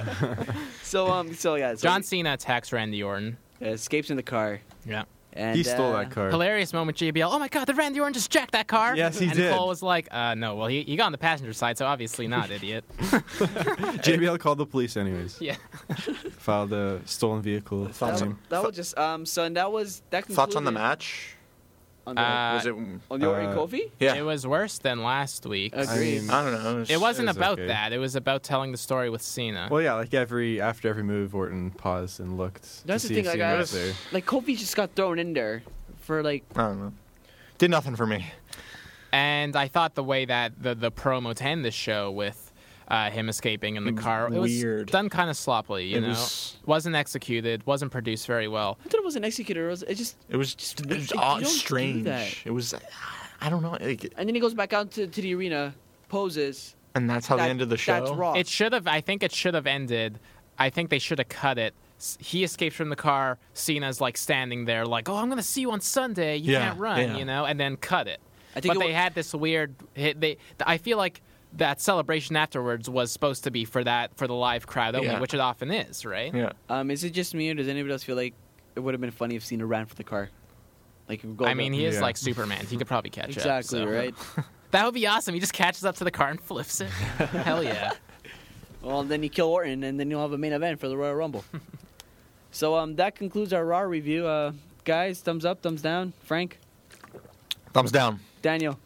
so John Cena attacks Randy Orton. escapes in the car. Yeah. And, He stole that car. Hilarious moment, JBL. Oh my God, did Randy Orton just jack that car? Yes, he and did. Cole was like, no. Well, he got on the passenger side, so obviously not, idiot. JBL called the police anyways. Yeah. Filed a stolen vehicle Thoughts claim. That was just so and that concluded Thoughts on the match? on the, Was it? on the Orton Kofi. Yeah. It was worse than last week. Agreed. mean- I don't know. It wasn't it was about okay. that. It was about telling the story with Cena. Well, yeah, like after every move, Orton paused and looked. That's to the see thing. if Like, Cena was there. Kofi just got thrown in there for like. I don't know. Did nothing for me. And I thought the way that the promo to end this show with him escaping in the was car, it was weird. done kind of sloppily. You It know, was- wasn't executed, wasn't produced very well. I thought it was an executor. It just. It was you don't do strange. that. It was. I don't know. Like, And then he goes back out to the arena, poses. and that's how they ended the show. That's raw. It should have. I think it should have ended. I think they should have cut it. He escapes from the car. Cena's like standing there, like, "Oh, I'm gonna see you on Sunday. You Yeah, can't run," yeah. you know, and then cut it. I think But it they had this weird. I feel like that celebration afterwards was supposed to be for the live crowd only, Yeah. which it often is, right? Yeah. Is it just me, or does anybody else feel like it would have been funny if Cena ran for the car? Like, I mean, he is Yeah. like Superman. He could probably catch exactly up. so- right. That would be awesome. He just catches up to the car and flips it. Hell yeah. Well, then you kill Orton, and then you'll have a main event for the Royal Rumble. So that concludes our Raw review. Guys, thumbs up, thumbs down. Frank, Thumbs down. Daniel,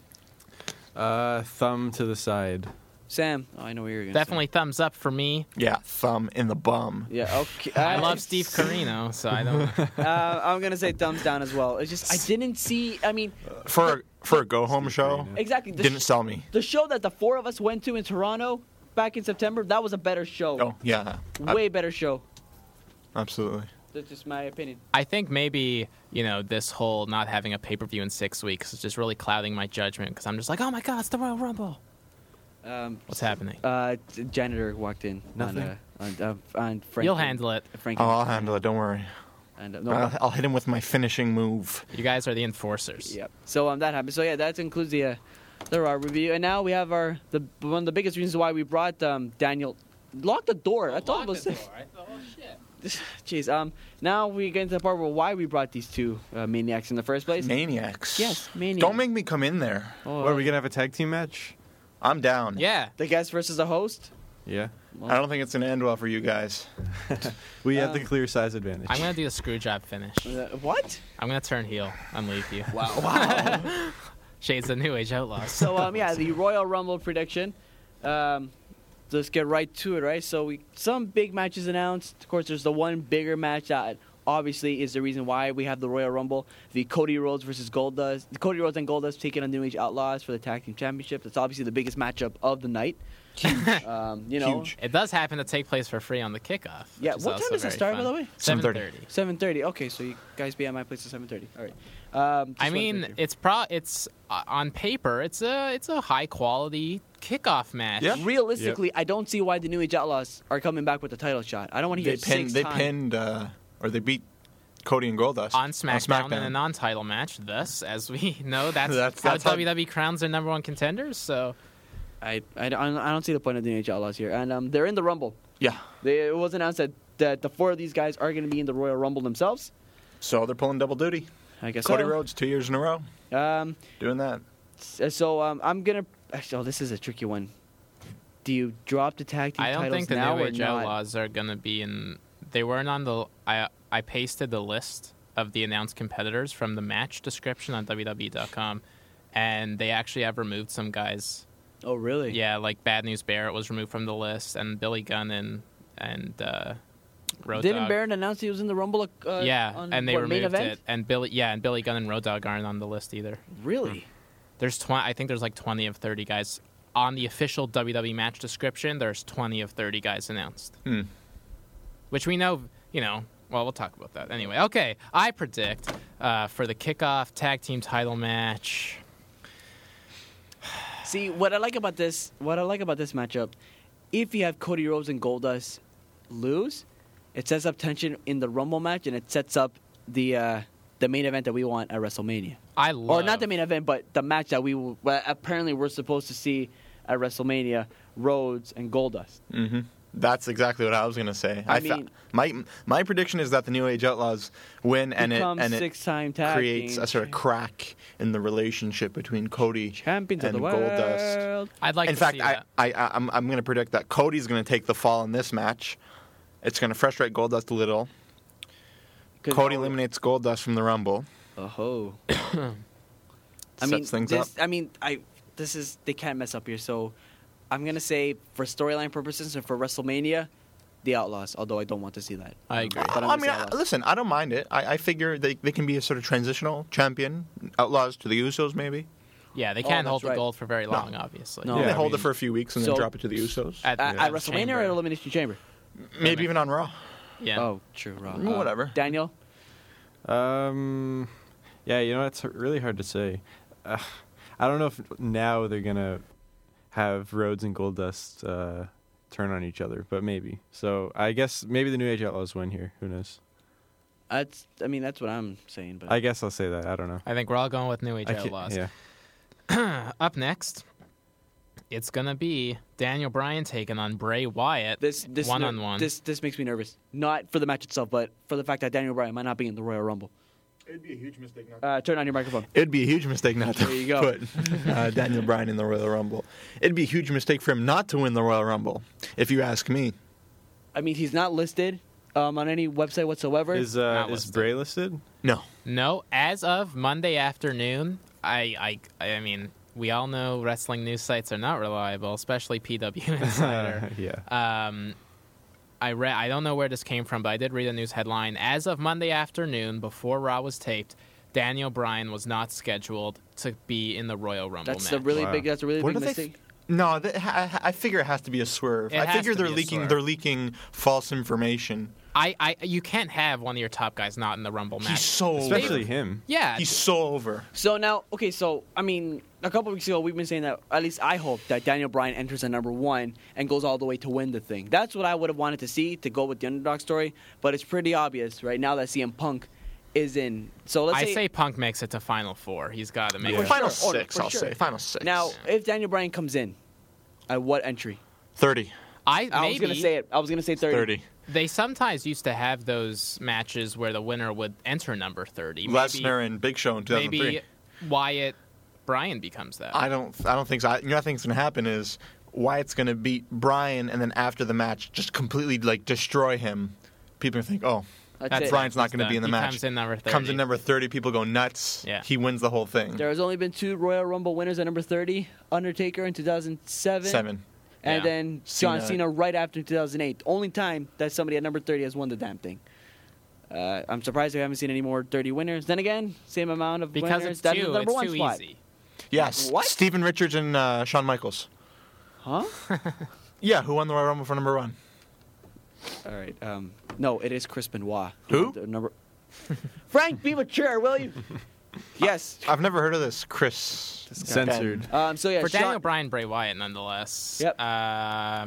Thumb to the side. Sam. Oh, I know what you're gonna Definitely thumbs up for me. Yeah, thumb in the bum. say. Yeah. Okay. I love Steve Carino, so I don't. I'm gonna say thumbs down as well. It's just I didn't see. I mean, For a go home show, Carino. exactly. didn't sell me. The show that the four of us went to in Toronto back in September, that was a better show. Oh yeah, Way better show. absolutely. That's just my opinion. I think maybe, this whole not having a pay-per-view in 6 weeks is just really clouding my judgment because I'm just like, oh my God, it's the Royal Rumble. What's happening? Janitor walked in. Nothing. On Frank. You'll handle it. Frank. Oh, I'll handle it. Don't worry. And, I'll hit him with my finishing move. You guys are the enforcers. Yep. So that happened. So yeah, that concludes the Raw review. And now we have one of the biggest reasons why we brought Daniel. Lock the door. I thought it was. Jeez. Now we get into the part where why we brought these two maniacs in the first place. Maniacs. Yes, maniacs. Don't make me come in there. Oh, What, are we going to have a tag team match? I'm down. Yeah. the guest versus the host. Yeah. I don't think it's gonna end well for you guys. We have the clear size advantage. I'm going to do the screw job finish. What? I'm going to turn heel and leave you. Wow. Shades of New Age Outlaws. So yeah, the Royal Rumble prediction. Let's get right to it, right? So some big matches announced. Of course, there's the one bigger match that obviously is the reason why we have the Royal Rumble. The Cody Rhodes versus Goldust. Cody Rhodes and Goldust taking on New Age Outlaws for the Tag Team Championship. That's obviously the biggest matchup of the night. Huge. Huge. It does happen to take place for free on the kickoff. Yeah, which is what also time does it very start, fun. by the way? 7:30. 7:30. Okay, so you guys be at my place at 7:30. All right. Just I wanted mean, to make it's on paper, it's a high quality kickoff match. Yeah. sure. Realistically, I don't see why the New Age Outlaws are coming back with the title shot. I don't want to hear They beat Cody and Goldust On SmackDown, in a non-title match. Thus, as we know, that's how That's how- WWE crowns their number one contenders. So I don't see the point of the New Age Outlaws here, and they're in the Rumble. Yeah. It was announced that the four of these guys are going to be in the Royal Rumble themselves. So they're pulling double duty. I guess Cody so. Rhodes 2 years in a row doing that. So I'm gonna. Actually, this is a tricky one. Do you drop the tag team I don't titles think the now New or Age not? Outlaws are going to be in. They weren't on the. I pasted the list of the announced competitors from the match description on WWE.com, and they actually have removed some guys. Oh, really? Yeah, like Bad News Barrett was removed from the list, and Billy Gunn and Road Didn't Dogg. Barrett announce he was in the Rumble? Yeah, on, and they what, main removed event? it. And Billy Gunn and Road Dogg aren't on the list either. Really? There's 20. I think there's like 20 of 30 guys on the official WWE match description. There's 20 of 30 guys announced, which we know. Well, we'll talk about that anyway. Okay, I predict for the kickoff tag team title match. See, what I like about this matchup, if you have Cody Rhodes and Goldust lose, it sets up tension in the Rumble match, and it sets up the main event that we want at WrestleMania. Or not the main event, but the match that apparently we're supposed to see at WrestleMania: Rhodes and Goldust. Mm-hmm. That's exactly what I was going to say. I mean- My prediction is that the New Age Outlaws win, and it six-time tag creates team a sort of crack in the relationship between Cody champions and of the Goldust. world. I'd like In to fact, see that. I'm going to predict that Cody's going to take the fall in this match. It's going to frustrate Goldust a little. Cody eliminates Goldust from the Rumble. Oh. Sets things up. They can't mess up here. So I'm gonna say for storyline purposes and for WrestleMania, the Outlaws. Although I don't want to see that. I agree. But I'm I gonna mean, say Outlaws. listen, I don't mind it. I figure they can be a sort of transitional champion. Outlaws to the Usos, maybe. Yeah, they can't that's hold the right. gold for very long, obviously. No. they I hold mean- it for a few weeks and then So- drop it to the Usos. At At WrestleMania Chamber. or at Elimination Chamber? Maybe even on Raw. Yeah. Oh, true. Raw. Whatever. Daniel. Yeah, it's really hard to say. I don't know if now they're gonna have Rhodes and Goldust turn on each other, but maybe. So I guess maybe the New Age Outlaws win here. Who knows? That's what I'm saying. But I guess I'll say that. I don't know. I think we're all going with New Age I can't- Outlaws. yeah. Up next, it's gonna be Daniel Bryan taking on Bray Wyatt This one-on-one. This makes me nervous. Not for the match itself, but for the fact that Daniel Bryan might not be in the Royal Rumble. It'd be a huge mistake not Turn on your microphone. It'd be a huge mistake not to There you go. put Daniel Bryan in the Royal Rumble. It'd be a huge mistake for him not to win the Royal Rumble, if you ask me. I mean, he's not listed on any website whatsoever. Is listed. Bray listed? No. No, as of Monday afternoon, I mean, we all know wrestling news sites are not reliable, especially PW Insider. Yeah. I don't know where this came from, but I did read a news headline. As of Monday afternoon, before Raw was taped, Daniel Bryan was not scheduled to be in the Royal Rumble That's match. a really Wow. big. That's a really What big do they mistake. No, I figure it has to be a swerve. It I has figure to they're be a leaking. swerve. They're leaking false information. You can't have one of your top guys not in the Rumble match. He's so Especially over. him. yeah, He's so over. So now, okay, so I mean, a couple weeks ago we've been saying that. At least I hope that Daniel Bryan enters at number 1 and goes all the way to win the thing. That's what I would have wanted to see to go with the underdog story. But it's pretty obvious right now that CM Punk is in. So let's I say Punk makes it to Final Four. He's got to make Yeah. it. Final sure. six, For I'll sure. say. Final six. now if Daniel Bryan comes in, at what entry? 30. I was gonna say it. I was gonna say 30. 30. They sometimes used to have those matches where the winner would enter number 30. Lesnar and Big Show in 2003. Maybe Wyatt Bryan becomes that. I don't think so. You know what I think is going to happen is Wyatt's going to beat Bryan, and then after the match, just completely destroy him. People are think, oh, That's it. Bryan's not He's going to be in the done. match. He comes in number 30. Comes in number 30. People go nuts. Yeah. He wins the whole thing. There has only been 2 Royal Rumble winners at number 30: Undertaker in 2007. 7. And Yeah. then John Cena. Cena right after 2008. Only time that somebody at number 30 has won the damn thing. I'm surprised we haven't seen any more 30 winners. Then again, same amount of because winners. it's That is too, the number it's 1 too spot. easy. Yes. What? Steven Richards and Shawn Michaels. Huh? Yeah, who won the Royal Rumble for number 1? All right. No, it is Chris Benoit. Who? The number. Frank, be mature, will you? Yes. I've never heard of this. Chris. Censored. So yeah, For Shawn- Daniel Bryan, Bray Wyatt, nonetheless. Yep. I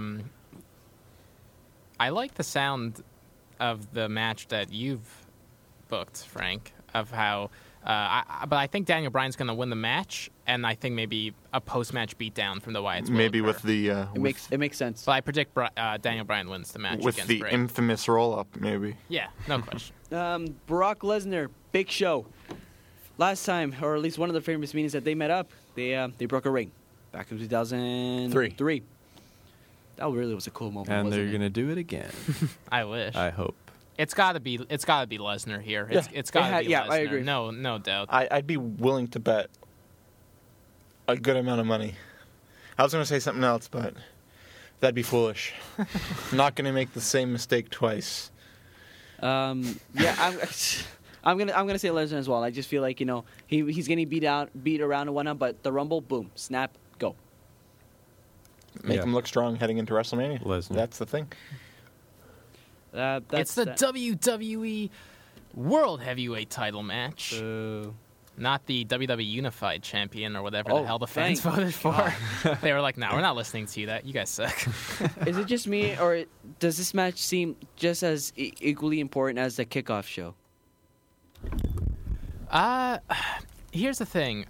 like the sound of the match that you've booked, Frank, of how. But I think Daniel Bryan's going to win the match, and I think maybe a post-match beatdown from the Wyatts. will Maybe occur. with the It makes sense. But I predict Daniel Bryan wins the match with against the Bray. infamous roll up. Maybe. Yeah, no question. Brock Lesnar, Big Show. Last time, or at least one of the famous meetings that they met up, they broke a ring back in 2003. That really was a cool moment. And wasn't they're it? gonna do it again. I wish. I hope. It's got to be Lesnar here. Yeah. It's got to be Yeah, Lesnar. I agree. No doubt. I'd be willing to bet a good amount of money. I was going to say something else, but that'd be foolish. Not going to make the same mistake twice. Yeah, I'm gonna say Lesnar as well. I just feel like he's getting beat around and whatnot, but the Rumble, boom, snap, go. Make Yeah. him look strong heading into WrestleMania. Lesnar. That's the thing. It's the WWE World Heavyweight title match, not the WWE Unified Champion or whatever the Oh, hell the fans thank voted for. They were like, "No, we're not listening to you. That you guys suck." Is it just me, or does this match seem just as equally important as the kickoff show? Here's the thing.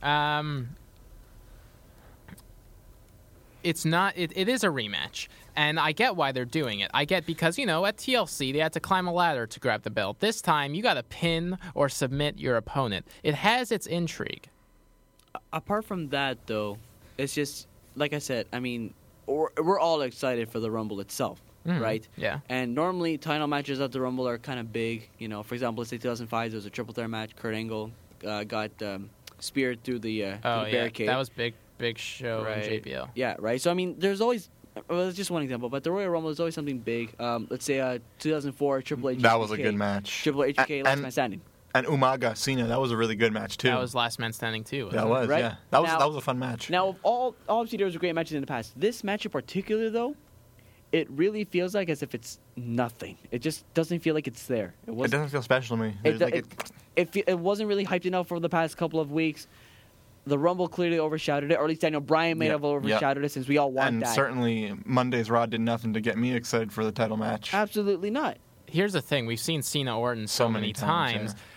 It's not. It is a rematch, and I get why they're doing it. I get because at TLC they had to climb a ladder to grab the belt. This time you got to pin or submit your opponent. It has its intrigue. Apart from that, though, it's just like I said. I mean, we're all excited for the Rumble itself, right? Yeah. And normally, title matches at the Rumble are kind of big. For example, let's say 2005, there was a triple threat match. Kurt Angle got speared through the barricade. That was big show in JBL. Yeah, right. So I mean, there's always. Well, it's just one example, but the Royal Rumble is always something big. Let's say 2004 Triple H. That was a HBK. good match. Triple H, HBK, last man standing. And Umaga Cena, that was a really good match too. That was Last Man Standing too. That wasn't was, Right? yeah. Now- That was a fun match. Now, of all obviously there was great matches in the past. This match in particular, though, it really feels like as if it's nothing. It just doesn't feel like it's there. It It wasn't. doesn't feel special to me. It, There's like it wasn't really hyped enough for the past couple of weeks. The Rumble clearly overshadowed it, or at least Daniel Bryan may Yep, have overshadowed it, since we all want and that. certainly Monday's Raw did nothing to get me excited for the title match. Absolutely not. Here's the thing: we've seen Cena Orton so many many times, times.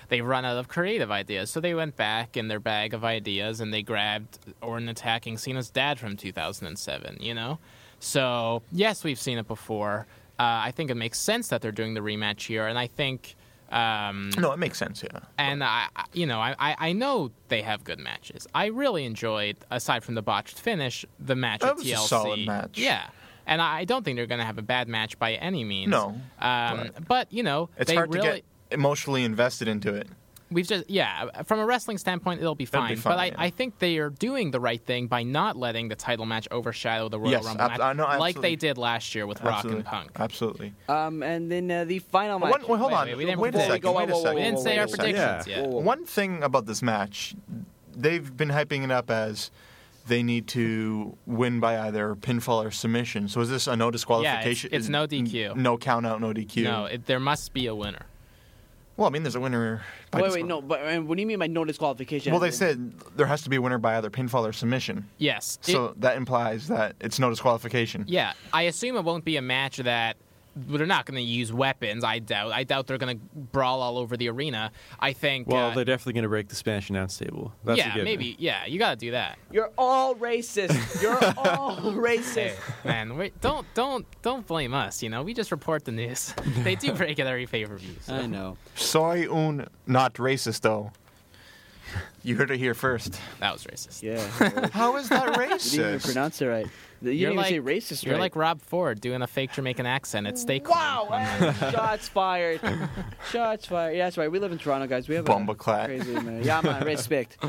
they run out of creative ideas. So they went back in their bag of ideas and they grabbed Orton attacking Cena's dad from 2007, you know? So, yes, we've seen it before. I think it makes sense that they're doing the rematch here, and I think... No, it makes sense, yeah. And I know they have good matches. I really enjoyed, aside from the botched finish, the match That at was TLC. a solid match. Yeah, and I don't think they're going to have a bad match by any means. No, but you know, It's they hard really, to get emotionally invested into it. We've just from a wrestling standpoint, it'll be fine. But I think they are doing the right thing by not letting the title match overshadow the Royal Yes, Rumble match, no, like absolutely. they did last year with Rock Absolutely. and Punk. Absolutely. And then the final match. Wait, hold on. wait, we didn't- Wait a before we second. go- Wait a whoa, whoa, second. We didn't say Wait our a second. predictions Yeah. yet. One thing about this match, they've been hyping it up as they need to win by either pinfall or submission. So is this a no disqualification? it's no DQ. No count out, no DQ. No, there must be a winner. Well, I mean, there's a winner. By Wait, no. But what do you mean by no disqualification? Well, they said there has to be a winner by either pinfall or submission. Yes. So that implies that it's no disqualification. Yeah, I assume it won't be a match that they're not going to use weapons. I doubt they're going to brawl all over the arena. I think. Well, they're definitely going to break the Spanish announce table. That's a yeah, given. maybe. Yeah, you got to do that. You're all racist. You're all racist. Hey, man, don't blame us. You know, we just report the news. They do break it every pay-per-view. So. I know. Soy not racist, though. You heard it here first. That was racist. Yeah. How is that You didn't even racist? pronounce it right. You You're didn't like even say racist You're right. like Rob Ford doing a fake Jamaican accent at Steak. Wow! and shots fired. Shots fired. Yeah, that's right. We live in Toronto, guys. We have Bumbleclat. crazy man. Yeah, man. Respect.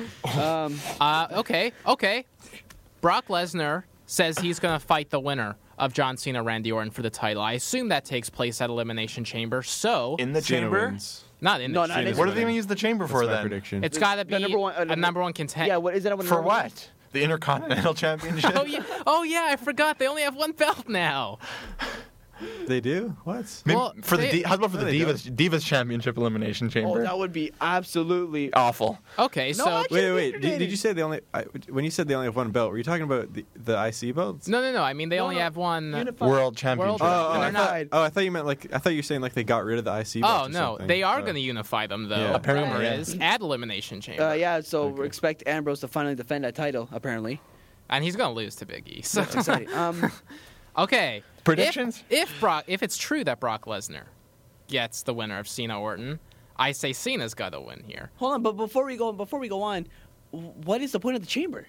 Okay. Brock Lesnar says he's going to fight the winner of John Cena, Randy Orton for the title. I assume that takes place at Elimination Chamber. So In the Cena chamber? wins. not in No, the not chamber. in- What are they going to use the chamber for That's my then? prediction. It's got to be The number one- a number one contender. Yeah. What is that? For what? The Intercontinental Championship? Oh yeah, I forgot. They only have one belt now. They do? What? Maybe Well, for they- how about for the No, they Divas Championship Elimination Chamber? Oh, that would be absolutely. Awful. Okay, so actually- Wait. entertaining. Did you say they only? When you said they only have one belt, were you talking about the IC belts? no. I mean, they only no. have one. Unified. World Championship. World- and I they're thought, not- I thought you meant I thought you were saying like they got rid of the IC belts. Oh or no, something. they are Oh. going to unify them though. Yeah. Apparently, Rumor yeah. is at Elimination Chamber, Yeah. So Okay. expect Ambrose to finally defend that title. Apparently. and he's going to lose to Big E. So. That's exciting. Okay. Predictions? If it's true that Brock Lesnar gets the winner of Cena Orton, I say Cena's got to win here. Hold on, but before we go on, what is the point of the chamber?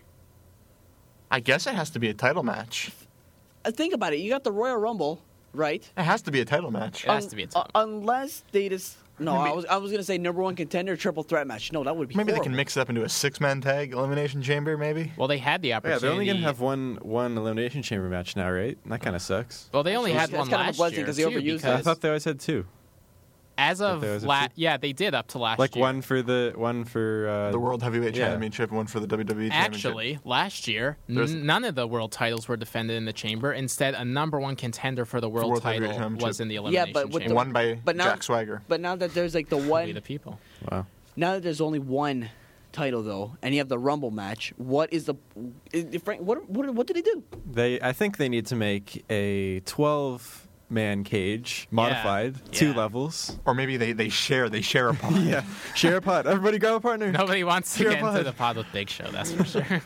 I guess it has to be a title match. Think about it. You got the Royal Rumble, right? It has to be a title match. It has to be a title. Unless they just no, Maybe- I was gonna say number one contender triple threat match. No, that would be Maybe they horrible. can mix it up into a 6-man tag elimination chamber, maybe? Well, they had the Yeah, opportunity. they're only gonna have one elimination chamber match now, right? That kind of sucks. Well, they only had That's one kind of last unpleasant year 'cause they too, overused it. I because thought they always had two. as of there was a few. yeah, they did up to last Like year. one for the The World Heavyweight yeah. Championship, one for the WWE Championship. Actually, last year, There's- none of the world titles were defended in the chamber. Instead, a number one contender for the world World Heavyweight title Championship. was in the Yeah, elimination but with chamber. Won by But now- Jack Swagger. But now that there's like the We the one, people. Wow. now that there's only one title though, and you have the Rumble match, what is the Frank? What did they do? I think they need to make a 12-man cage modified, two Yeah. levels. Or maybe they share a pot. Yeah, share a pot. Everybody grab a partner. Nobody wants to Pure get into blood. the pod with Big Show, that's for sure.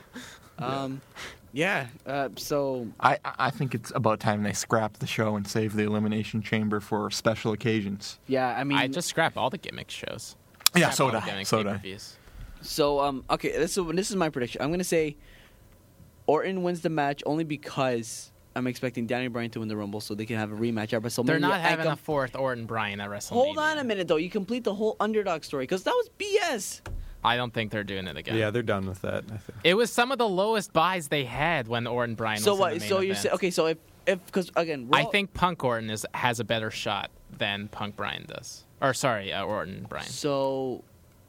Yeah. So I think it's about time they scrap the show and save the elimination chamber for special occasions. yeah, I mean, I just scrap all the gimmick shows. Yeah, Scrap so all do the I. gimmick So do I. pay-per-views. so okay. This is my prediction. I'm gonna say Orton wins the match only because I'm expecting Daniel Bryan to win the Rumble so they can have a rematch at WrestleMania. They're not and having a com- fourth Orton Bryan at WrestleMania. Hold on a minute though. You complete the whole underdog story because that was BS. I don't think they're doing it again. Yeah, they're done with that. I think. It was some of the lowest buys they had when Orton Bryan So was what? in the main So you event. say okay? So if because again, I think Punk Orton has a better shot than Punk Bryan does. Or sorry, Orton Bryan. so.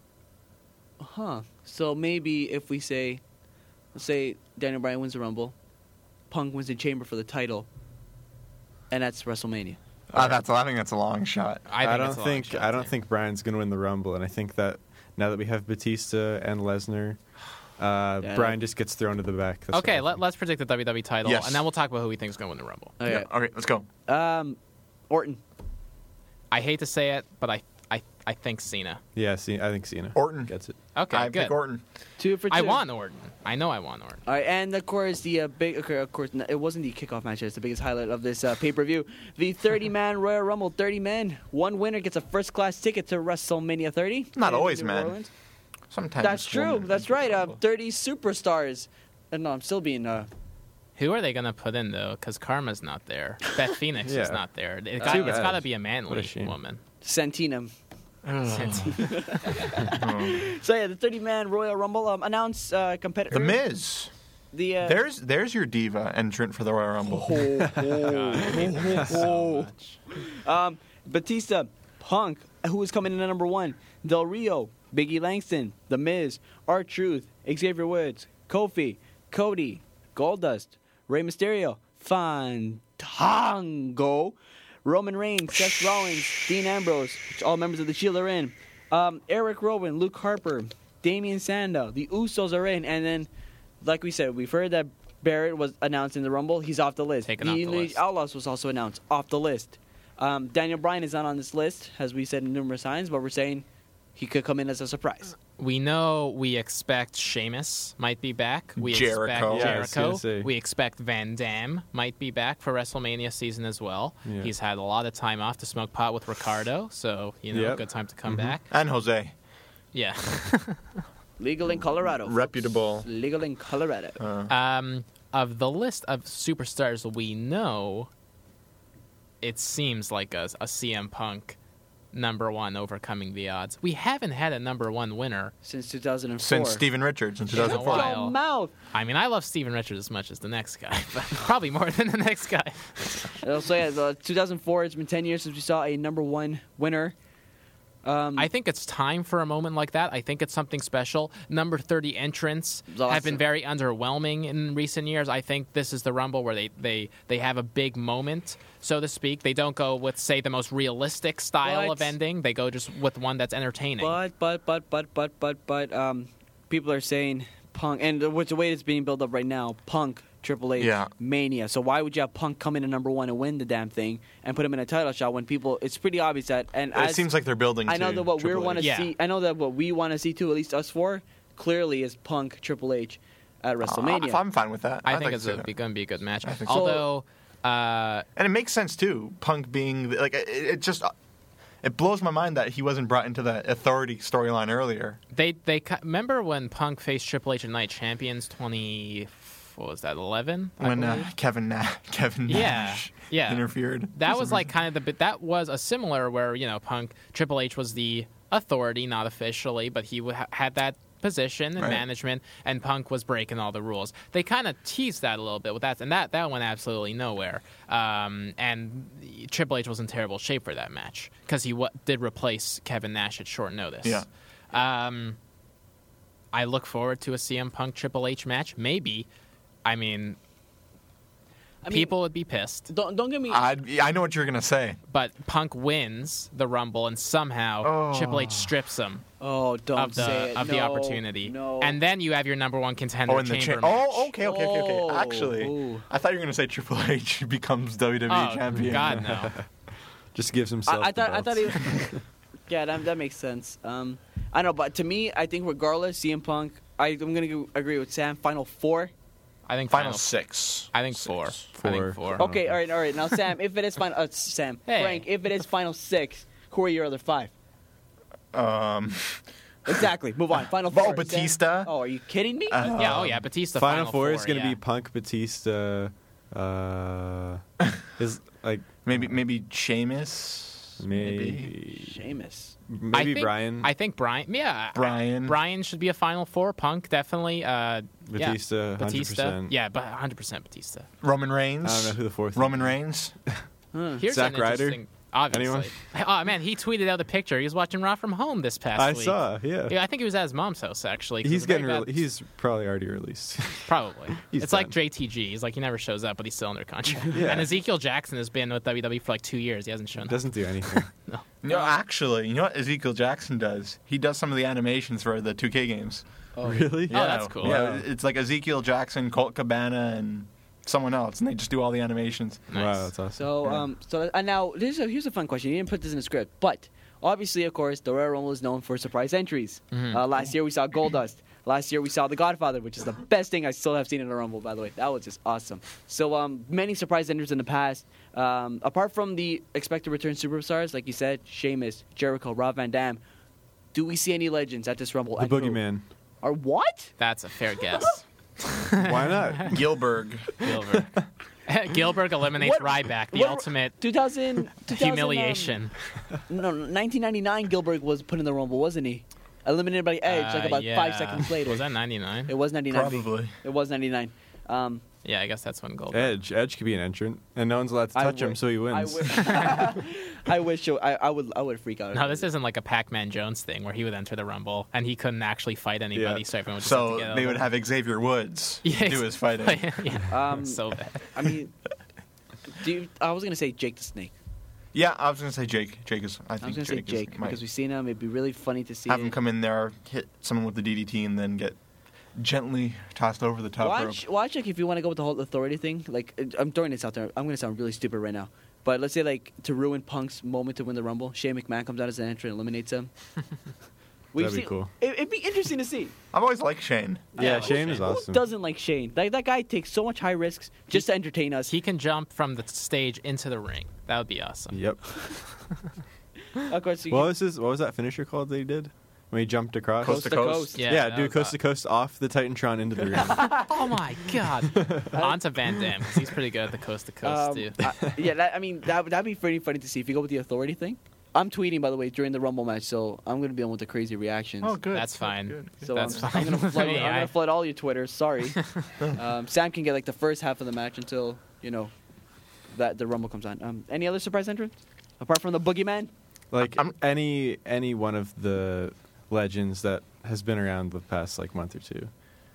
So maybe if we say, let's say Daniel Bryan wins the Rumble, Punk wins the Chamber for the title, and that's WrestleMania. I think that's a long shot. I it's a long shot, don't too. think Bryan's gonna win the Rumble, and I think that now that we have Batista and Lesnar, Bryan just gets thrown to the back. That's Okay, what I think. let's predict the WWE title, Yes. and then we'll talk about who we think is going to win the Rumble. Okay. Yeah, okay, let's go. Orton. I hate to say it, but I think Cena. Yeah, I think Cena. Orton. Gets it. Okay, I good. pick Orton. 2 for 2. I want Orton. I know I want Orton. All right, and of course it wasn't the kickoff match. It's the biggest highlight of this pay-per-view. The 30-man Royal Rumble, 30 men. One winner gets a first-class ticket to WrestleMania 30. Not in always, New man. Orleans. Sometimes That's it's true. woman. That's right. 30 superstars. No, I'm still being. Who are they going to put in, though? Because Karma's not there. Beth Phoenix is Yeah. not there. Too It's bad. got to be a What manly a shame. woman. Santina. Since- So yeah, the 30-man Royal Rumble announced competitor. The Miz. The There's your diva entrant for the Royal Rumble. so much. Batista, Punk, who is coming in at number 1, Del Rio, Biggie Langston, The Miz, R-Truth, Xavier Woods, Kofi, Cody, Goldust, Rey Mysterio, Fandango, Roman Reigns, Seth Rollins, Dean Ambrose, which all members of the Shield are in, Eric Rowan, Luke Harper, Damian Sandow, the Usos are in, and then, like we said, we've heard that Barrett was announced in the Rumble. He's off the list. Taken off the list. Outlaws was also announced, off the list. Daniel Bryan is not on this list, as we said numerous times, but we're saying he could come in as a surprise. We know we expect Sheamus might be back. We Jericho. expect Yeah, I was gonna Jericho. say. We expect Van Dam might be back for WrestleMania season as well. Yeah. He's had a lot of time off to smoke pot with Ricardo, so Yep. good time to come back. And Jose. Yeah. Legal in Colorado. folks. Reputable. Legal in Colorado. Of the list of superstars we know, it seems like a CM Punk number 1 overcoming the odds. We haven't had a number 1 winner. Since 2004. Since Steven Richards in In a 2004. while. Your mouth. I mean, I love Steven Richards as much as the next guy, but probably more than the next guy. So yeah, the 2004. It's been 10 years since we saw a number 1 winner. I think it's time for a moment like that. I think it's something special. Number 30 entrants have been very underwhelming in recent years. I think this is the Rumble where they have a big moment, so to speak. They don't go with, say, the most realistic style of But- ending. They go just with one that's entertaining. But people are saying Punk, and with the way it's being built up right now, Punk, Triple H, Yeah. Mania. So why would you have Punk come in at number 1 and win the damn thing and put him in a title shot when people? It's pretty obvious that. And It seems like they're building. I know to that what we Triple want to H. Yeah. see. I know that what we want to see too, at least us four, clearly is Punk, Triple H at WrestleMania. I'm fine with that. I I'd think like it's to see going to be a good match. think so. Although, And it makes sense too. Punk being like it just it blows my mind that he wasn't brought into the Authority storyline earlier. they remember when Punk faced Triple H at Night Champions 11? When Kevin Nash Yeah. interfered. That was like kind of that was a similar where, Punk, Triple H was the authority, not officially, but he had that position and Right. management, and Punk was breaking all the rules. They kind of teased that a little bit with that, and that went absolutely nowhere. And Triple H was in terrible shape for that match because he did replace Kevin Nash at short notice. Yeah. I look forward to a CM Punk Triple H match. Maybe. I mean, people would be pissed. Don't get me. I know what you're gonna say. But Punk wins the Rumble, and somehow Triple H strips him Oh, don't of say it. the No, opportunity. No. And then you have your number 1 contender In the chamber match. okay. Oh, Actually, ooh. I thought you were gonna say Triple H becomes WWE Oh, champion. God, no. Just gives himself. I the thought belts. he. Yeah, that makes sense. I know, but to me, I think regardless, CM Punk. I'm gonna agree with Sam. Final 4. I think Final 6. I think 4. I think 4. Okay, all right. Now, Sam, if it is final, Sam, Hey. Frank, if it is final 6, who are your other 5? Exactly. Move on. Final 4. Sam. Batista. Oh, are you kidding me? Yeah, Batista. Final four is going to yeah. be Punk, Batista. Is like Maybe Sheamus. maybe Sheamus. Brian. I think Brian. Yeah, Brian. Brian should be a Final 4. Punk definitely. Batista, Yeah, Batista. 100%. Yeah, but 100% Batista. Roman Reigns. I don't know who the fourth. Roman Reigns. Here's Zack an Ryder? interesting. Obviously. Anyone? Oh man, he tweeted out a picture. He was watching Raw from home this past I week. saw. Yeah. Yeah, I think he was at his mom's house actually. 'cause He's it was a getting. very bad- He's probably already released. Probably. He's It's like done. JTG. He's like he never shows up, but he's still under contract. Yeah. And Ezekiel Jackson has been with WWE for like 2 years. He hasn't shown up. Doesn't do anything. No, actually, you know what Ezekiel Jackson does? He does some of the animations for the 2K games. Really? Oh, that's cool. Yeah, Wow. it's like Ezekiel Jackson, Colt Cabana, and someone else, and they just do all the animations. Nice. Wow, that's awesome. So now here's a fun question. You didn't put this in the script, but obviously, of course, the Royal Rumble is known for surprise entries. Last year we saw Goldust. Last year we saw The Godfather, which is the best thing I still have seen in a Rumble, by the way. That was just awesome. So many surprise entries in the past. Apart from the expected return superstars, like you said, Sheamus, Jericho, Rob Van Dam, do we see any legends at this Rumble? The Boogeyman. Or what? That's a fair guess. Why not? Gilbert. Gilbert. Gilbert eliminates Ryback, the ultimate 2000 humiliation. No, 1999 Gilbert was put in the Rumble, wasn't he? Eliminated by Edge like about 5 seconds later. Was that 99? It was 99. Probably. It was 99. Yeah, I guess that's when Goldberg. Edge could be an entrant, and no one's allowed to touch him, so he wins. I wish. I would freak out. No, this isn't like a Pac-Man Jones thing where he would enter the Rumble and he couldn't actually fight anybody, so everyone would just have to get they would over. have Xavier Woods do his fighting. Yeah. So bad. I mean, I was gonna say Jake the Snake. Yeah, I was gonna say Jake. I I was think gonna say Jake is, because we've seen him. It'd be really funny to see. have him come in there, hit someone with the DDT, and then get gently tossed over the top rope. Watch like if you want to go with the whole authority thing. Like I'm throwing this out there. I'm gonna sound really stupid right now. But let's say like to ruin Punk's moment to win the Rumble, Shane McMahon comes out as an entrant and eliminates him. That'd be cool. It'd be interesting to see. I've always liked Shane. Yeah, Shane is Who awesome. doesn't like Shane? That guy takes so much high risks just to entertain us. He can jump from the stage into the ring. That would be awesome. Yep. Of course, What was that finisher called that he did? When he jumped across? Coast to coast. Yeah, do coast to coast off the Titantron into the ring. Oh my god. On to Van Dam, 'cause he's pretty good at the coast to coast too. That'd be pretty funny to see if you go with the authority thing. I'm tweeting, by the way, during the Rumble match, so I'm going to be on with the crazy reactions. Oh, good. That's fine. Good. So That's I'm fine. going to flood, Yeah, I'm gonna flood all your Twitters. Sorry. Sam can get like the first half of the match until that the Rumble comes on. Any other surprise entrants apart from the Boogeyman? Like any one of the legends that has been around the past like month or two.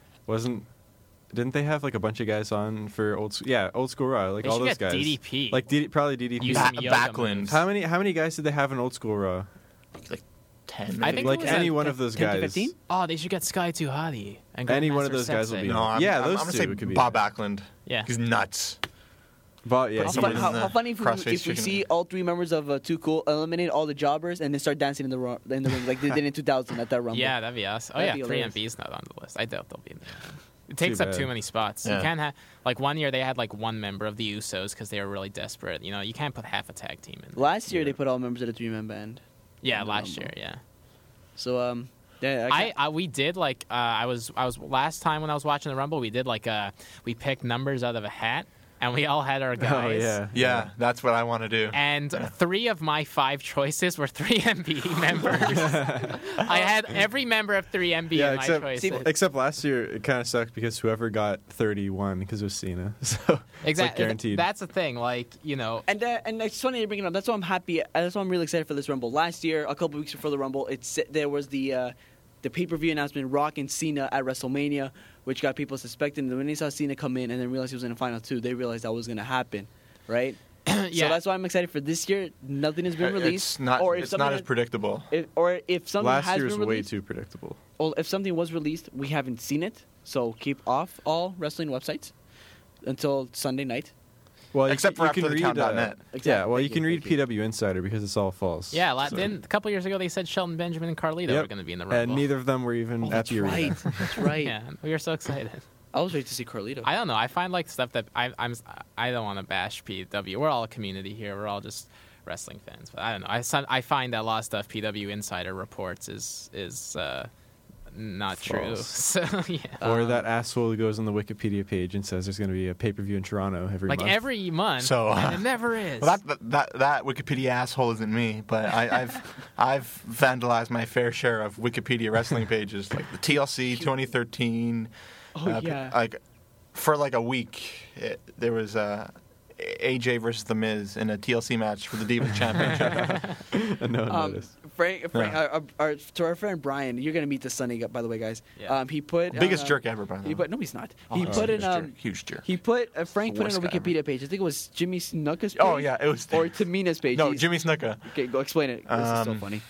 Didn't they have like a bunch of guys on for old school Raw, like They all should those get guys? DDP. Like probably DDP. Use some yoga Backlund. moves. How many guys did they have in old school Raw? Like 10. I think Like it was any at one of those 10 to guys. 15? Oh, they should get Sky Too Hottie. And Any one Grandmaster of those guys will Sensei. be- No, I'm Yeah, going those to two say could be Bob there. Backlund. Yeah. He's nuts. But yeah, How How, fun- he- fun, how funny if Crossface we chicken. see all three members of Too Cool eliminate all the jobbers and then start dancing in the ring like they did in 2000 at that Rumble. Yeah, that'd be awesome. Oh That'd yeah, be hilarious. 3MB's not on the list. I doubt they'll be in there. It takes Too up bad. too many spots. Yeah. You can't have like one year they had like one member of the Usos because they were really desperate. You can't put half a tag team in. Last year they put all members of the three-man band. Yeah, in the last Rumble. year. Yeah. So We did like I was last time when I was watching the Rumble we did like we picked numbers out of a hat and we all had our guys. Oh yeah. Yeah, that's what I want to do. And 3 of my 5 choices were 3MB members. I had every member of 3MB Yeah, in my choices. except last year it kind of sucked because whoever got 31 because it was Cena, so it's like Exactly. guaranteed. That's the thing. Like And it's funny you bring it up. That's why I'm happy. That's why I'm really excited for this Rumble. Last year, a couple weeks before the Rumble, there was the pay-per-view announcement, Rock and Cena at WrestleMania, which got people suspecting. And when they saw Cena come in and then realized he was in the final 2, they realized that was going to happen, right? Yeah. So that's why I'm excited for this year. Nothing has been released. It's not, or if it's something not as has- predictable. if something last has year was been way released, too predictable. well, if something was released, we haven't seen it. So keep off all wrestling websites until Sunday night. Well, Except for after the count.net. Yeah, well, you Thank can read thank you. PW Insider because it's all false. Yeah, So- a couple years ago they said Shelton Benjamin and Carlito were going to be in the Rumble. and neither of them were even at That's the arena. right. That's right. Yeah, we were so excited. I was ready to see Carlito. I don't know. I find like stuff that I don't want to bash PW. We're all a community here. We're all just wrestling fans. But I don't know. I find that a lot of stuff PW Insider reports is not true. False. So yeah. Or that asshole who goes on the Wikipedia page and says there's going to be a pay-per-view in Toronto every Like month. every month, So, and it never is. Well, that Wikipedia asshole isn't me, but I've vandalized my fair share of Wikipedia wrestling pages, like the TLC 2013. Oh, yeah. Like for like a week, there was AJ versus The Miz in a TLC match for the Divas Championship. And no one noticed. Frank, to our friend Brian, you're gonna meet this Sunday, by the way, guys. Yeah. He put Biggest jerk ever, by the way. No, he's not. Oh, he put in huge jerk. he put Frank put in a Worst guy ever. Wikipedia page. I think it was Jimmy Snuka's page. Oh yeah, it was. Or Tamina's page. No, He's- Jimmy Snuka. Okay, go explain it. This is so Um, funny.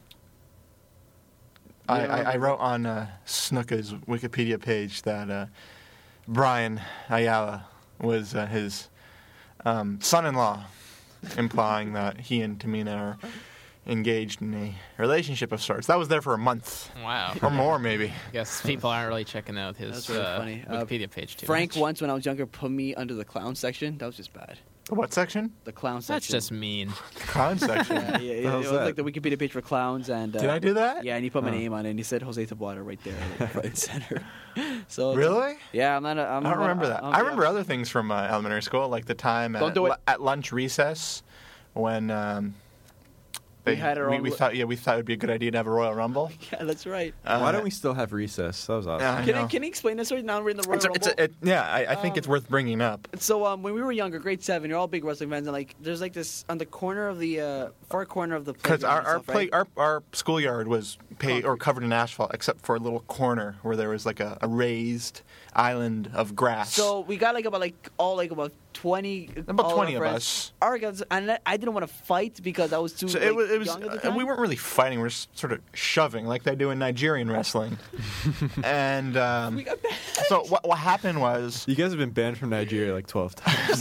I wrote on Snuka's Wikipedia page that Brian Ayala was his son-in-law, implying that he and Tamina are engaged in a relationship of sorts. That was there for a month. Wow. Or more, maybe. I guess people aren't really checking out his That's really funny. Wikipedia page too Frank much. once, when I was younger, put me under the clown section. That was just bad. The what section? The clown section. That's just mean. The clown section. Yeah, it hell's was that? like the Wikipedia page for clowns, and Did I do that? Yeah, and he put my name on it, and he said Jose Taboada right there, like, front and center. So Really? yeah, I'm not. I don't remember that. I remember other things from elementary school, like the time Don't do it. at lunch recess when We had our own we thought it would be a good idea to have a Royal Rumble. Yeah, that's right. Why don't we still have recess? That was awesome. I Can know. you explain this right now? We're in the Royal I Rumble. think it's worth bringing up. So when we were younger, grade 7, you're all big wrestling fans, and like there's like this on the corner of the far corner of the Because playground and stuff, right? our schoolyard was covered in asphalt, except for a little corner where there was like a raised island of grass. So we got about 20. About all 20 our of friends. us. Our guys, and I didn't want to fight because I was too So like, it was young at the and time. we weren't really fighting. We were just sort of shoving like they do in Nigerian wrestling. And We got bad. so what happened was. You guys have been banned from Nigeria like 12 times.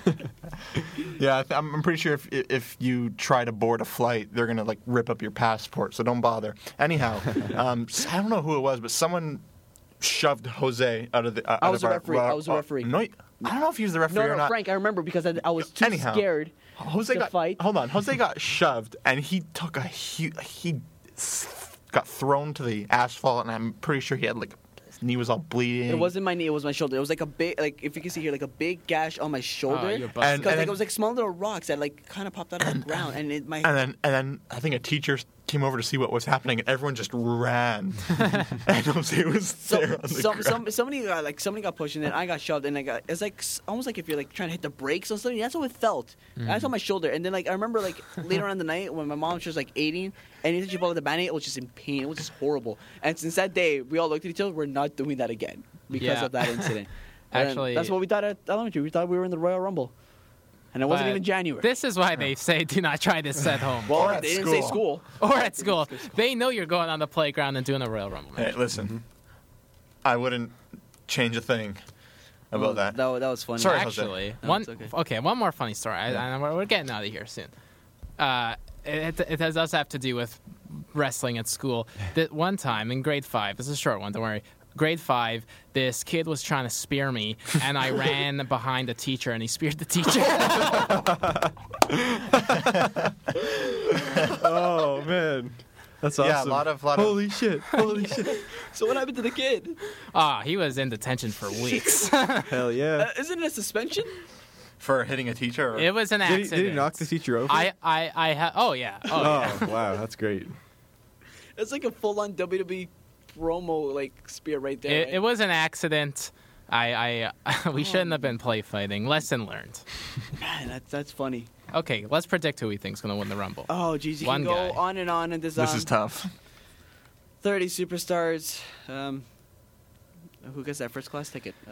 Yeah, I'm pretty sure if you try to board a flight, they're gonna like rip up your passport. So don't bother. Anyhow, I don't know who it was, but someone shoved Jose out of the. I was a referee. I was a referee. No, I don't know if he was the referee or No, not. Frank, I remember because I was too Anyhow. scared Jose to got fight. Hold on, Jose got shoved, and he took he got thrown to the asphalt, and I'm pretty sure he had like his knee was all bleeding. It wasn't my knee; it was my shoulder. It was like a big, like if you can see here, like a big gash on my shoulder. you're Because busted. And like, it was like small little rocks that like kind of popped out of the ground, and it, my And then I think a teacher came over to see what was happening, and everyone just ran. And Jose was there on the ground. somebody got pushed, and then I got shoved, and it's like almost like if you're like trying to hit the brakes or something. That's how it felt. That's on my shoulder, and then like I remember like later on in the night when my mom was just like eating, and anytime she pulled out the Band-Aid, it was just in pain. It was just horrible. And since that day, we all looked at each other. We're not doing that again because Yeah. of that incident. And Actually- that's what we thought at elementary. We thought we were in the Royal Rumble, and it wasn't But even January. This is why they say do not try this at home well, Or at they didn't say school. school. or at school. They know you're going on the playground and doing a Royal Rumble match. Hey, listen, I wouldn't change a thing about that. That was funny. Sorry, Jose. Actually, No, one it's okay. one more funny story. We're getting out of here soon. It does have to do with wrestling at school. That one time in grade 5, this is a short one, don't worry. Grade 5, this kid was trying to spear me, and I ran behind a teacher, and he speared the teacher. Oh man, that's awesome. Yeah, a lot of Holy shit! Holy shit! So what happened to the kid? He was in detention for weeks. Hell yeah! Isn't it a suspension? for hitting a teacher. Or, It was an Did he, accident. did he knock the teacher over? Oh yeah. Oh, yeah. Oh wow, that's great. It's like a full-on WWE promo like spear right there. It was an accident. We shouldn't have been play fighting. Lesson learned. Man, that's funny. Okay, let's predict who we think's gonna win the Rumble. Oh, geez, you One can go guy. on and on in this. this is tough. 30 superstars. Who gets that first class ticket?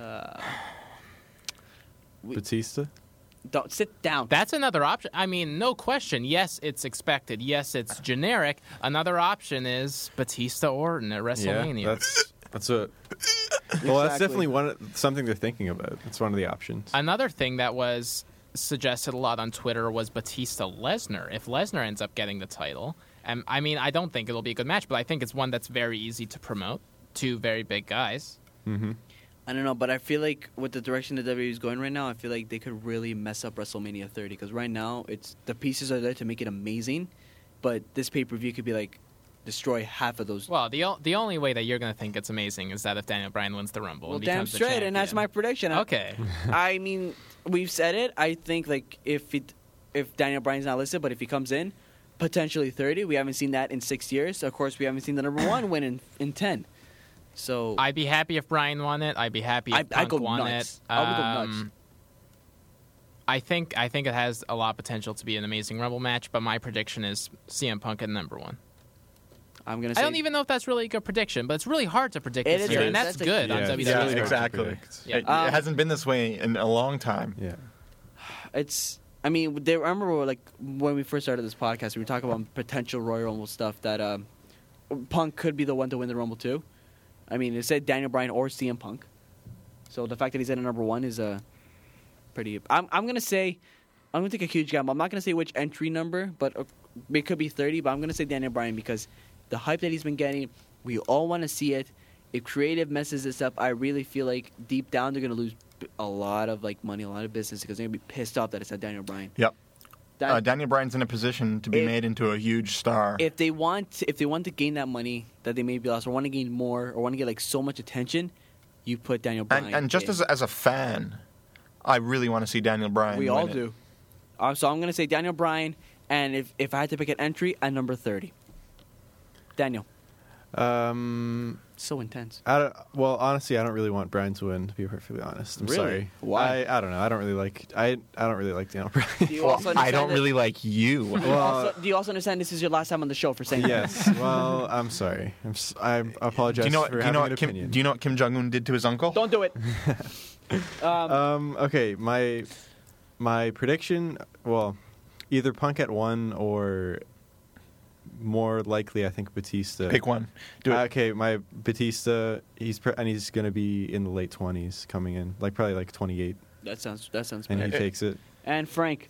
Batista. Don't sit down. That's another option. I mean, no question. Yes, it's expected. Yes, it's generic. Another option is Batista Orton at WrestleMania. Yeah, that's a. Well, that's Exactly. definitely something they're thinking about. It's one of the options. Another thing that was suggested a lot on Twitter was Batista Lesnar. If Lesnar ends up getting the title, and I mean, I don't think it'll be a good match, but I think it's one that's very easy to promote. Two very big guys. Mm-hmm. I don't know, but I feel like with the direction the WWE is going right now, I feel like they could really mess up WrestleMania 30 because right now it's the pieces are there to make it amazing, but this pay-per-view could be like destroy half of those. Well, the only way that you're going to think it's amazing is that if Daniel Bryan wins the Rumble Well, and damn becomes the straight, and that's my champion. prediction. Okay. I mean, we've said it. I think like if Daniel Bryan's not listed, but if he comes in, potentially 30. We haven't seen that in 6 years. Of course, we haven't seen the number one win in 10. So I'd be happy if Bryan won it. I'd be happy if I'd Punk go won nuts. it. I would go nuts. I think it has a lot of potential to be an amazing Rumble match, but my prediction is CM Punk at number one. I'm gonna say I don't even know if that's really a good prediction, but it's really hard to predict It this is. year, It and is. that's That's a good on huge- WWE. it's Yeah, really hard to exactly. predict. Yeah. It hasn't been this way in a long time. Yeah. it's. I mean, I remember like when we first started this podcast, we were talking about potential Royal Rumble stuff that Punk could be the one to win the Rumble too. I mean, it said Daniel Bryan or CM Punk. So the fact that he's at a number one is pretty. I'm gonna say, I'm gonna take a huge gamble. I'm not gonna say which entry number, but it could be 30. But I'm gonna say Daniel Bryan because the hype that he's been getting, we all want to see it. If creative messes this up, I really feel like deep down they're gonna lose a lot of like money, a lot of business because they're gonna be pissed off that it's not Daniel Bryan. Yep. That- Daniel Bryan's in a position to be If- made into a huge star. if they want to gain that money that they maybe lost, or want to gain more, or want to get like so much attention, you put Daniel Bryan. and just in. as a fan, I really want to see Daniel Bryan. we win all it. do. So I'm gonna say Daniel Bryan, and if I had to pick an entry, at number 30. Daniel, so intense. Well, honestly, I don't really want Bryan to win. To be perfectly honest, I'm Really? sorry. Why? I don't know. I don't really like. I don't really like Daniel Bryan. Do you also I don't understand really like you. do you also understand this is your last time on the show for saying that? Yes. Well, I'm sorry. I apologize Do you know for what? having an Kim, opinion. do you know what Kim Jong Un did to his uncle? Don't do it. Okay, my prediction. Well, either Punk at 1 or more likely, I think Batista. Pick one. Do it. Okay, my Batista. He's gonna be in the late 20s coming in, like probably like 28, That sounds and he bad. takes it. And Frank,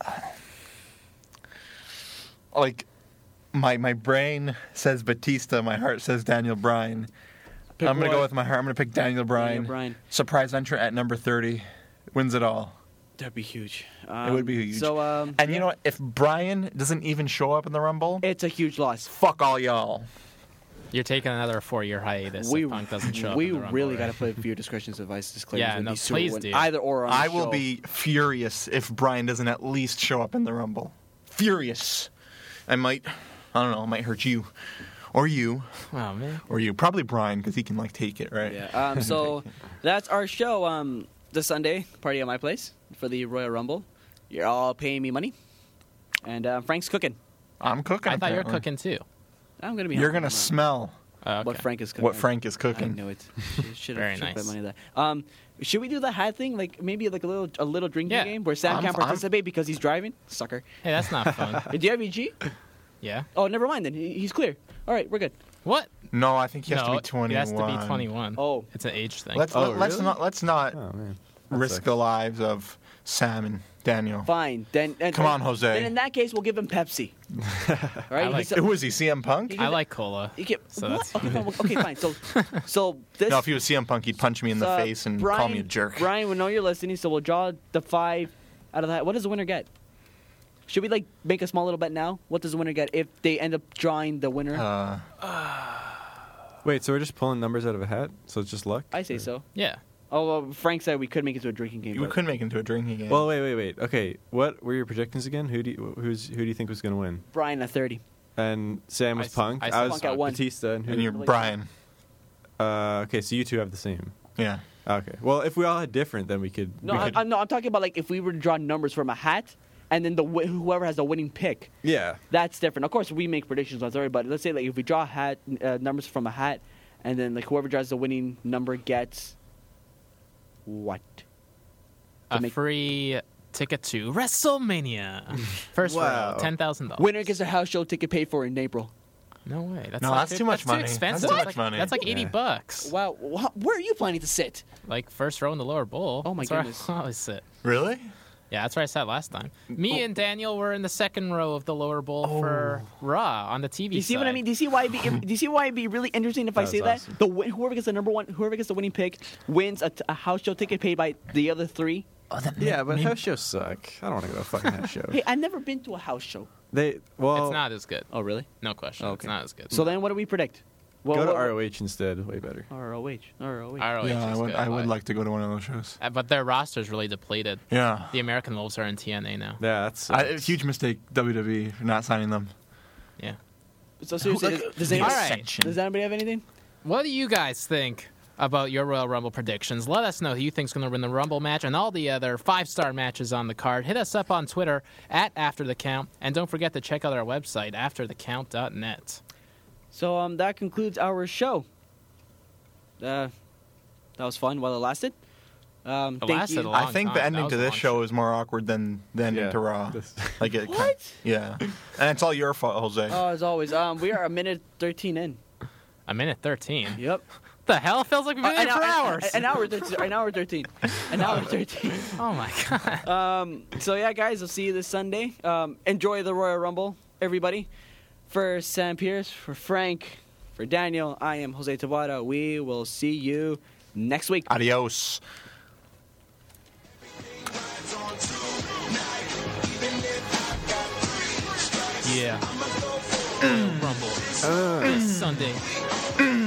Like, my brain says Batista, my heart says Daniel Bryan. Pick I'm gonna one. go with my heart. I'm gonna pick Daniel Bryan. Daniel Bryan. Surprise entrant at number 30, wins it all. That'd be huge. It would be huge. So, And you know what? If Bryan doesn't even show up in the Rumble, it's a huge loss. fuck all y'all. You're taking another 4-year hiatus if Punk doesn't show up. We in the Rumble, really right? got to put viewer discretion's advice disclaimers. Yeah, in no, these super please win- do. Either or on I the will show. be furious if Bryan doesn't at least show up in the Rumble. Furious. I don't know, it might hurt you. Or you. Oh man. Or you. Probably Bryan, because he can, like, take it, right? Yeah. So that's our show. This Sunday, party at my place for the Royal Rumble. You're all paying me money, and Frank's cooking. I'm cooking. I thought you were apparently. cooking too. I'm gonna be. You're helping going to him out. smell Oh, okay. What Frank is cooking. what Frank is I cooking. know it. Should Very have nice. put money on that. Should we do the hat thing? Like maybe like a little drinking Yeah. game where Sam I'm- can't participate because he's driving. Sucker. Hey, that's not fun. Do you have EG? Yeah. Oh, never mind then. He's clear. All right, we're good. What? No, I think he has to No, be 21. He has to be 21. Oh. It's an age thing. Let's Oh, let's really? not Oh man, That risk sucks. the lives of Sam and Daniel. Fine. Then Come on, Jose. Then in that case, we'll give him Pepsi. All right. I like- He's- Who is he? CM Punk? He- I like cola. You get, So what? that's- Okay, fine. Okay, fine. So this. No, if he was CM Punk, he'd punch me in the face and call me a jerk. Brian, we know you're listening, so we'll draw the 5 out of that. What does the winner get? Should we like make a small little bet now? What does the winner get if they end up drawing the winner? Wait, so we're just pulling numbers out of a hat? So it's just luck? I say so. Yeah. Oh, well, Frank said we could make it to a drinking game. You but- could make him into a drinking game. Well, wait. Okay, what were your predictions again? Who do you think was going to win? Brian at 30. And Sam was I s- Punk. I I, said was Punk at 1. Batista. And who? and you're Like- Brian. Okay, so you two have the same. Yeah. Okay. Well, if we all had different, then we could. No, we could- I'm talking about like if we were to draw numbers from a hat, and then whoever has the winning pick. yeah. That's different. Of course, we make predictions on Thursday, but let's say like if we draw hat numbers from a hat, and then like whoever draws the winning number gets what? A make- free ticket to WrestleMania. First Wow. row, $10,000. Winner gets a house show ticket paid for in April. No way. That's No, like, that's too much money. Too That's expensive. too That's much like, money. That's like Yeah. $80. Wow, where are you planning to sit? Like first row in the lower bowl. Oh my That's where goodness. I always sit. Really? Yeah, that's where I sat last time. Me and Daniel were in the second row of the lower bowl for Raw on the TV. Do you see what I side. mean? Do you see why? Do you see why it'd be really interesting if I That say was that awesome. whoever gets the number one, whoever gets the winning pick, wins a house show ticket paid by the other 3. Yeah, but house shows suck. I don't want to go to a fucking house show. Hey, I've never been to a house show. It's It's not as good. Oh, really? No question. Okay. It's not as good. So then, what do we predict? Well, go to what- ROH instead. Way better. ROH. ROH Yeah, is good, I would but- like to go to one of those shows. But their roster's really depleted. Yeah. The American Wolves are in TNA now. Yeah, that's It's a huge mistake, WWE, for not signing them. Yeah. So seriously, Look, does the anybody, Alright. does anybody have anything? What do you guys think about your Royal Rumble predictions? Let us know who you think's going to win the Rumble match and all the other 5-star matches on the card. Hit us up on Twitter at AfterTheCount, and don't forget to check out our website, AfterTheCount.net. So that concludes our show. That was fun while it lasted. Thank lasted you. a long I think the time. ending That to was a this long show is more awkward than the ending Yeah. to Raw. This- Like it. What? Yeah. And it's all your fault, Jose. Oh, as always, we are a minute 13 in. A minute 13. Yep. the hell? It feels like we've been here for hours. An hour 13. An hour 13. An hour 13. Oh my god. So yeah, guys, I'll see you this Sunday. Enjoy the Royal Rumble, everybody. For Sam Pierce, for Frank, for Daniel, I am Jose Tabata. We will see you next week. Adios. Yeah. Rumble. This Sunday.